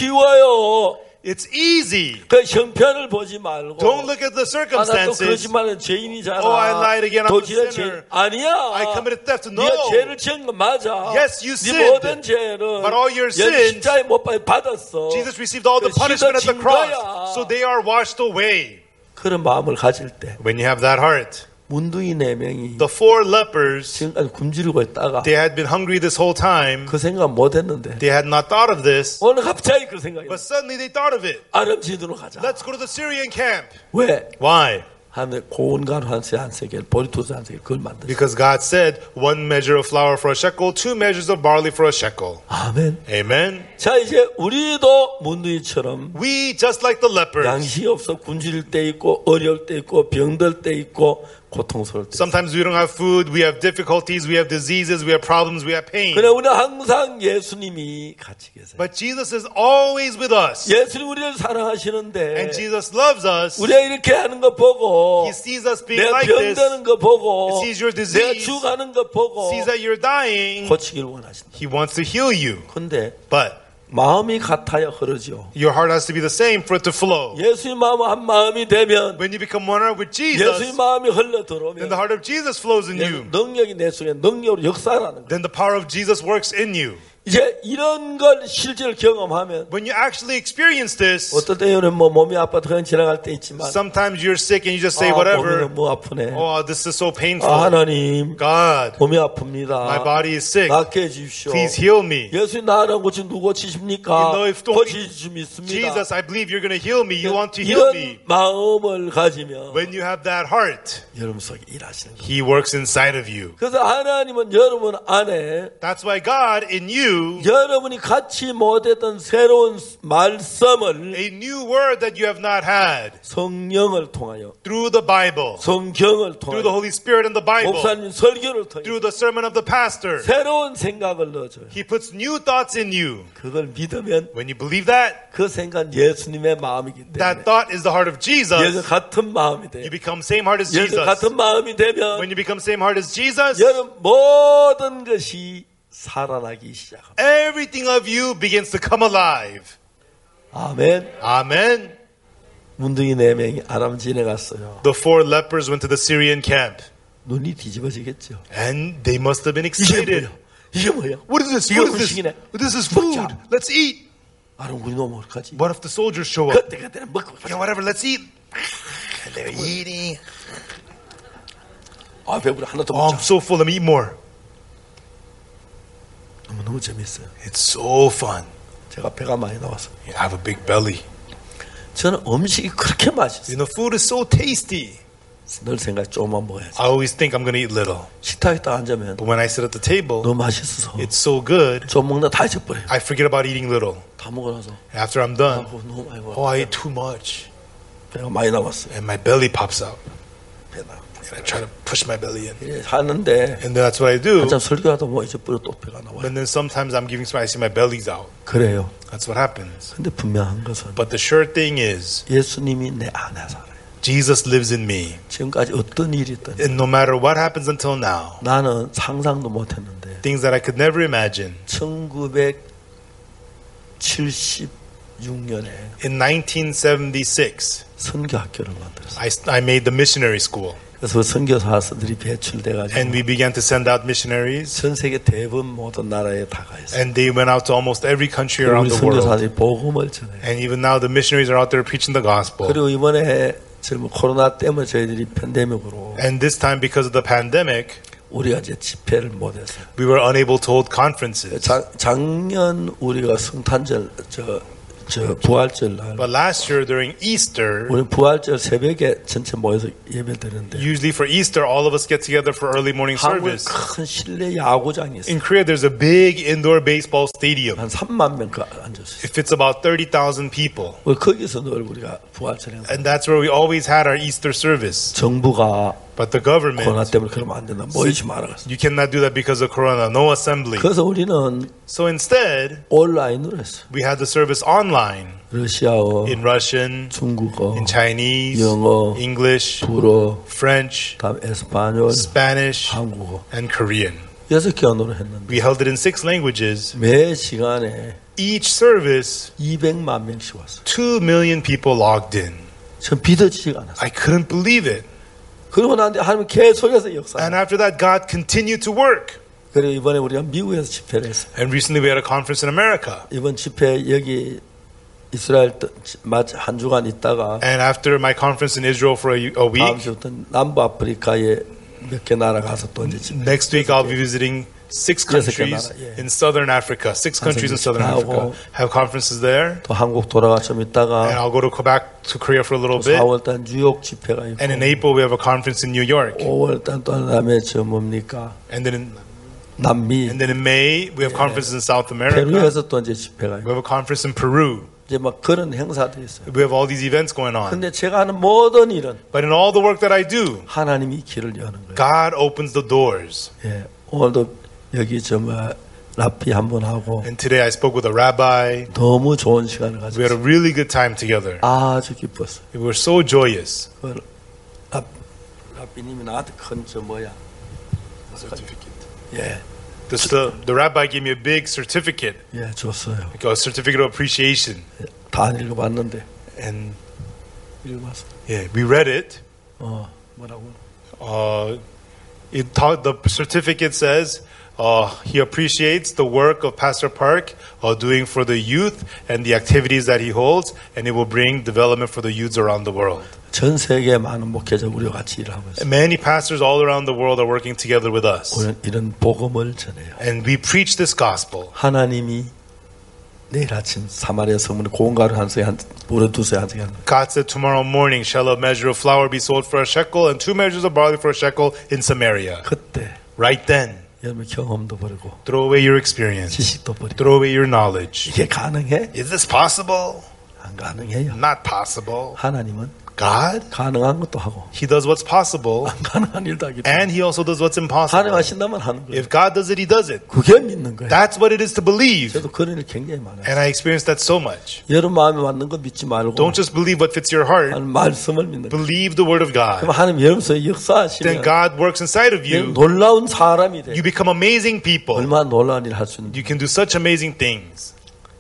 쉬워요.
It's easy.
그 형편을 보지 말고
Don't look at the
아, 나또
circumstances.
거짓말은 죄인이잖아.
Oh, I lied again. I'm a
도지는
sinner.
죄인. 아니야.
I committed theft. No.
네가 죄를 지은 거 맞아.
Yes, you
네
sinned.
모든 죄를
But all your
예수
sins,
십자가에 못 받았어.
Jesus received all the
그
punishment at the
씻어진
cross.
거야.
So they are washed away.
그런 마음을 가질 때
When you have that heart,
문둥이 4명이
the four lepers,
지금까지 굶주리고 있다가
they had been hungry this whole time.
그 생각 못 했는데
They had not thought of this.
오늘 갑자기 그 생각이
But suddenly they thought of it.
아름지도로 가자.
Let's go to the Syrian camp.
왜?
Why?
하면 고운 가루 한 세겔, 보리토스 한 세겔 그걸 만들었어.
Because God said, 1 measure of flour for a shekel, 2 measures of barley for a shekel.
아멘.
Amen.
자 이제 우리도 문둥이처럼
We, just like the lepers,
양식이 없어 굶주릴 때 있고 어려울 때 있고 병들 때 있고 고통스러울 때 있고.
sometimes we don't have food, we have difficulties, we have diseases, we have problems, we have pain.
그래 우리는 항상 예수님이 같이 계세요.
But Jesus is always with us.
예수님 우리를 사랑하시는데
And Jesus loves us.
우리가 이렇게 하는 거 보고
He sees us being
내가
like this,
병드는 거 보고
He sees your
내가
disease,
죽어가는 거 보고
sees that you're dying.
고치기를 원하신다.
He wants to heal you.
근데
But
마음이 같아야 흐르죠.
Your heart has to be the same for it to flow.
예수의 마음 한 마음이 되면
When you become one heart with
예수의
Jesus,
마음이 흘러
then
들어오면
the heart of Jesus flows in you.
능력이 내 속에 능력으로 역사하는 거예요.
Then the power of Jesus works in you.
이제 이런 걸 실제로 경험하면
When you actually experience this,
어떨 때는 뭐 몸이 아파도 그냥 지나갈 때 있지만
sometimes you're sick and you just say
몸이
whatever.
너무 아프네.
Oh, this is so painful.
하나님
God,
몸이 아픕니다.
my body is sick.
낫게 해주십시오.
Please heal me.
예수님 나라는 고치 누구 고치십니까?
You know, if only
고치실 수 있습니다.
Jesus, I believe you're going to heal me. You want to heal me.
이런 마음을 가지면
When you have that heart,
여러분 속에 일하시는 거예요.
He works inside of you.
그래서 하나님은 여러분 안에
That's why God in you,
여러분이 갖지 못했던 새로운 말씀을
a new word that you have not had,
성령을 통하여
through the Bible,
성경을
through the
통하여
Holy Spirit and the Bible,
목사님 설교를 통해
through the sermon of the pastor,
새로운 생각을 넣어줘요.
He puts new thoughts in you.
그걸 믿으면
When you believe that,
그 생각 예수님의 마음이기 때문에
that thought is the heart of
예수
Jesus.
같은 마음이 돼요.
You become same heart as
예수
Jesus.
같은 마음이 되면
When you become same heart as Jesus,
여러분 모든 것이 살아나기 시작합니다.
everything of you begins to come alive.
아멘.
Amen.
문둥이 4명이 아람 지내갔어요.
The 4 lepers went to the Syrian camp,
눈이 뒤집어지겠죠.
and they must have been
이게
excited.
뭐야? 이게 뭐야?
What is this?
이게
What is this?
음식이네.
This is food.
먹자.
Let's eat.
아람군이 너무 어떡하지?
What if the soldiers show up?
그때는 먹고
Yeah, whatever. Let's eat. And they're eating.
아 배부러 하나 더
Oh, I'm
먹자.
so full. Let me eat more.
너무 재밌어요.
It's so fun.
제가 배가 많이 나와서.
You have a big belly.
저는 음식이 그렇게 맛있어요.
You know, food is so tasty.
늘 생각 조금만 먹어야지.
I always think I'm going to eat little.
식탁에 딱 앉으면
But when I sit at the table,
너무 맛있어서
it's so good,
좀 먹다 다 잊어버려요.
I forget about eating little.
다 먹고 나서
After I'm done,
너무 많이 먹어.
oh, I ate too much.
배가 많이 나왔어요.
And my belly pops out.
배가.
And I try to push my belly in.
이래 하는데
And that's what I do.
한참 설교하다 뭐 잊어버려 또 배가 나와요.
But then sometimes I'm giving some, I see my belly's out.
그래요.
That's what happens.
근데 분명한 것은
But the sure thing is,
예수님이 내 안에 살아요.
Jesus lives in me.
지금까지 어떤 일이 있든
And no matter what happens until now,
나는 상상도 못했는데
things that I could never imagine,
1976년에
in 1976,
선교학교를 만들었어요.
I made the missionary school.
그래서 선교사들이 배출돼가지고
And we began to send out missionaries.
전 세계 대부분 모든 나라에 다 가 있어요.
And they went out to almost every country around
우리
the world.
선교사들이 복음을 전해요.
And even now, the missionaries are out there preaching the gospel.
그리고 이번에 지금 코로나 때문에 저희들이 팬데믹으로
And this time, because of the pandemic,
우리가 이제 집회를 못했어요.
we were unable to hold conferences.
작년 우리가 성탄절 저 부활절 날
But last year, during Easter,
우리 부활절 새벽에 전체 모여서 예배 드리는데
usually for Easter, all of us get together for early morning
한국에
service.
큰 실내 야구장이 있어요.
In Korea, there's a big indoor baseball stadium.
한 3만 명 앉았어요.
It fits about 30,000 people.
거기서 늘 우리가 부활절 행사.
And that's where we always had our Easter service.
정부가
But the
코로나
government,
때문에 그러면 안 된다. 모이지 마라.
you cannot do that because of Corona. No assembly.
그래서 우리는
So instead,
온라인으로 했어요.
we had the service online
러시아어,
in Russian,
중국어,
in Chinese,
영어,
English,
불어,
French,
다음 에스파뇰,
Spanish,
한국어.
and Korean.
6개 언어로 했는데
We held it in 6 languages.
매 시간에
Each service,
200만 명씩 왔어요.
2 million people logged in.
전 믿어지지가 않았어요.
I couldn't believe it.
그러고 나는데 하나님 계속해서 역사.
And after that, God continued to work.
그리고 이번에 우리가 미국에서 집회를 했어요.
And recently, we had a conference in America.
이번 집회 여기 이스라엘 한 주간 있다가
And after my conference in Israel for a
다음
week,
주부터 남부 아프리카에 몇 개 나라 가서 또 이제 집회.
next week I'll be visiting 6 countries in southern Africa. 6 countries in southern Africa have conferences there.
또 한국 돌아가 좀
And
있다가
I'll go back to Korea for a little bit.
4월달 뉴욕 집회가 있고
And in April, we have a conference in New York.
5월달 또 다음에 저 뭡니까
And then
남미
in May, we have conferences in South America.
페루에서 또 이제 집회가
We
있고
have a conference in Peru.
이제 막 그런 행사들이 있어요.
We have all these events going on.
근데 제가 하는 모든 일은
But in all the work that I do,
하나님이 길을 여는 거예요.
God opens the doors.
예, 오늘도 여기 라피 한 번 하고
And today I spoke with a rabbi.
너무 좋은 시간을
We had a
가졌어요.
really good time together.
아주 기뻤어요.
We were so joyous.
라피님이 나한테 큰 저 뭐야?
Certificate.
예,
The rabbi gave me a big certificate,
예, 줬어요.
like a certificate of appreciation.
다 안 읽어봤는데
And
읽어봤어.
yeah, we read it.
뭐라고?
The certificate says he appreciates the work of Pastor Park doing for the youth and the activities that he holds, and it will bring development for the youths around the world.
전 세계 많은 목회자 우리와 같이 일하고 있어요.
Many pastors all around the world are working together with us,
우리는 이런 복음을 전해요.
and we preach this gospel.
하나님이 내일 아침 사마리아 성문에 고운가루 한 세, 물에 두세 한 세.
God said, tomorrow morning shall a measure of flour be sold for a shekel and 2 measures of barley for a shekel in Samaria.
그때
Right then,
여러분 경험도 버리고
throw away your experience.
지식도 버리고
Throw away your knowledge.
이게 가능해?
Is this possible?
안 가능해요.
Not possible.
하나님은
God,
가능한 것도 하고
He does what's possible,
안 가능한 일도 하기 때문에
and He also does what's
하나님
impossible.
하신다면 하는 거예요.
If God does it, He does it.
그게 믿는 거예요.
That's what it is to believe.
저도 그런 일 굉장히 많아요.
And I experienced that so much.
여러분 마음에 맞는 거 믿지 말고
Don't just believe what fits your heart.
하나님 말씀을 믿는 거예요.
Believe the Word of
그럼
God.
하나님 여러분 속에
Then
역사하시면
God works inside of you.
놀라운 사람이 돼요.
You become amazing people.
얼마나 놀라운 일을 할 수 있는지.
You can do such amazing things.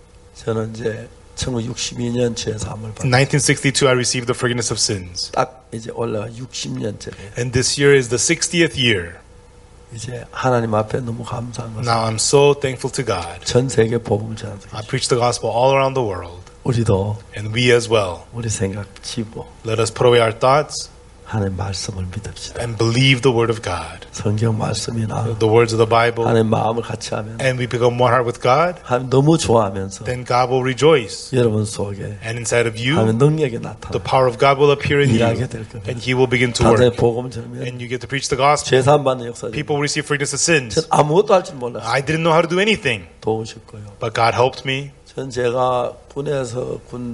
저는 이제 1962년 죄사함을
In
받고
1962, I received the forgiveness of sins.
딱 이제 올라가 60년째래요.
And this year is the 60th year.
이제 하나님 앞에 너무 감사한 것은
Now I'm so thankful to God.
전 세계 복음을 전하는
I preach the gospel all around the world.
우리도
And we as well.
우리 생각 지고
Let us put away our thoughts
하나님 말씀을 믿읍시다.
and believe the word of God.
성경 말씀이나
The words of the Bible.
하나님 마음을 같이 하면
And we become one heart with God.
하나님 너무 좋아하면서
Then God will rejoice.
여러분 속에
And inside of you,
하나님 능력이
the
나타나
power of God will appear in you.
일하게 될 겁니다.
And He will begin to
다들
work.
복음을 전하면
And you get to preach the gospel.
죄사함 받는 역사죠.
People will receive forgiveness of sins.
전 아무것도 할 줄 몰랐어요.
I didn't know how to do anything.
도우실 거예요.
But God helped me.
전 제가 군에서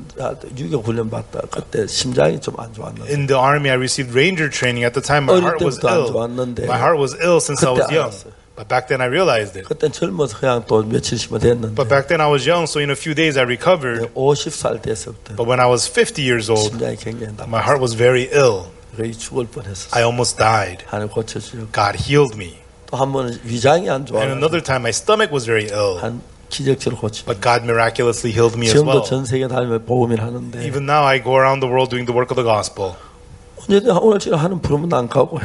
유교 훈련 받다 그때 심장이 좀 안 좋았는데
In the army, I received ranger training. At the time, my
어릴
heart was
때부터 안
ill.
좋았는데
My heart was ill since I was
그때
young.
알았어요.
But back then, I realized it.
그때 젊어서 그냥 또 며칠 쉬면 됐는데
But back then, I was young, so in a few days, I recovered.
50살 됐을때
But when I was 50 years old,
심장이 굉장히
my
나빴어요.
heart was very ill.
거의 죽을 뻔했었어요.
I almost died.
하나님 고쳐주셨고
God healed me.
또 한 번은 위장이 안
And
좋아서
another time, my stomach was very ill.
한 기적처럼 고치고
But God miraculously healed me as
지금도
well.
전 세계 다니며 복음을 하는데
Even now, I go around the world doing the work of the gospel.
언제든 오늘처럼 하나님 부르면 난 가고요.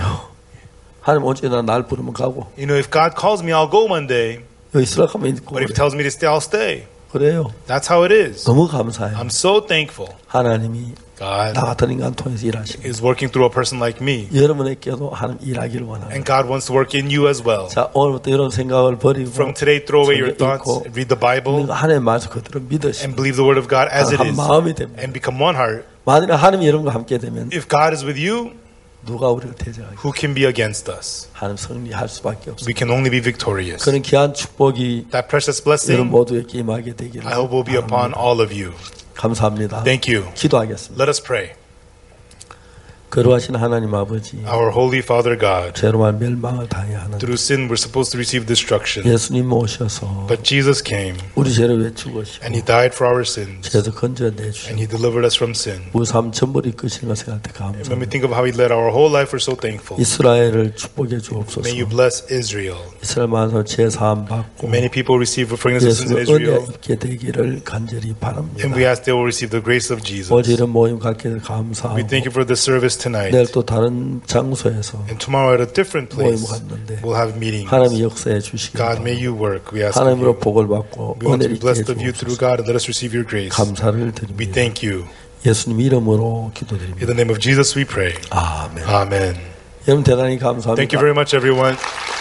하나님 언제나 날 부르면 가고
You know, if God calls me, I'll go one day.
여기 있으라 하면 있고
But if He tells me to stay, I'll stay.
그래요.
That's how it is.
너무 감사해요.
I'm so thankful.
하나님이
God
나 같은 인간 통해서 일하시고
is working through a person like me.
여러분에게도 하나님 일하기를 원합니다.
And God wants to work in you as well.
자 오늘부터 여러분 생각을 버리고
From today, throw away your
성경
thoughts,
읽고
read the Bible,
하나님 말씀 그대로 믿으시고
and believe the word of God as it
한
is.
마음이 됩니다.
And become one heart.
만일 하나님이 여러분과 함께 되면
If God is with you,
누가 우리를 대적하겠어요?
who can be against us?
하나님 승리할 수밖에 없어요.
We can only be victorious.
그런 귀한 축복이
That precious
여러분
blessing,
모두에게 임하게 되기를
I hope will be upon all of you.
감사합니다.
Thank you.
기도하겠습니다.
Let us pray.
거룩하신 하나님 아버지
Our Holy Father God,
죄로만 멸망을 당해야 하는
through sin we're supposed to receive destruction.
예수님 오셔서
But Jesus came,
우리 죄를 왜 죽으시고
and He died for our sins,
죄에서 건져내
and
주시고
He delivered us from sin.
무삼 전부를 이끄시는 것 생각할 때
And when we
감사합니다.
think of how He led our whole life, we're so thankful.
이스라엘을 축복해 주옵소서.
May you bless Israel.
이스라엘 만서 죄 사함 받고
Many people receive forgiveness of sins in
예수의 은혜
Israel,
있게 되기를 간절히 바랍니다.
and we ask they will receive the grace of Jesus.
어제 이런 모임 갖게 될 감사하고
We thank you for the service tonight.
내일 또 다른 장소에서
And tomorrow at a different
모임
place,
갖는데
we'll have meetings.
하나님이 역사해 주시기
God, may
바랍니다.
you work. We ask of
하나님으로
you.
복을 받고
We want to
은혜를
be
있게
blessed of you
해주옵소서.
through God, and let us receive your grace.
감사를
We
드립니다.
thank you.
예수님 이름으로
In
기도드립니다.
the name of Jesus we pray.
아멘.
Amen.
여러분 대단히 감사합니다.
Thank you very much, everyone.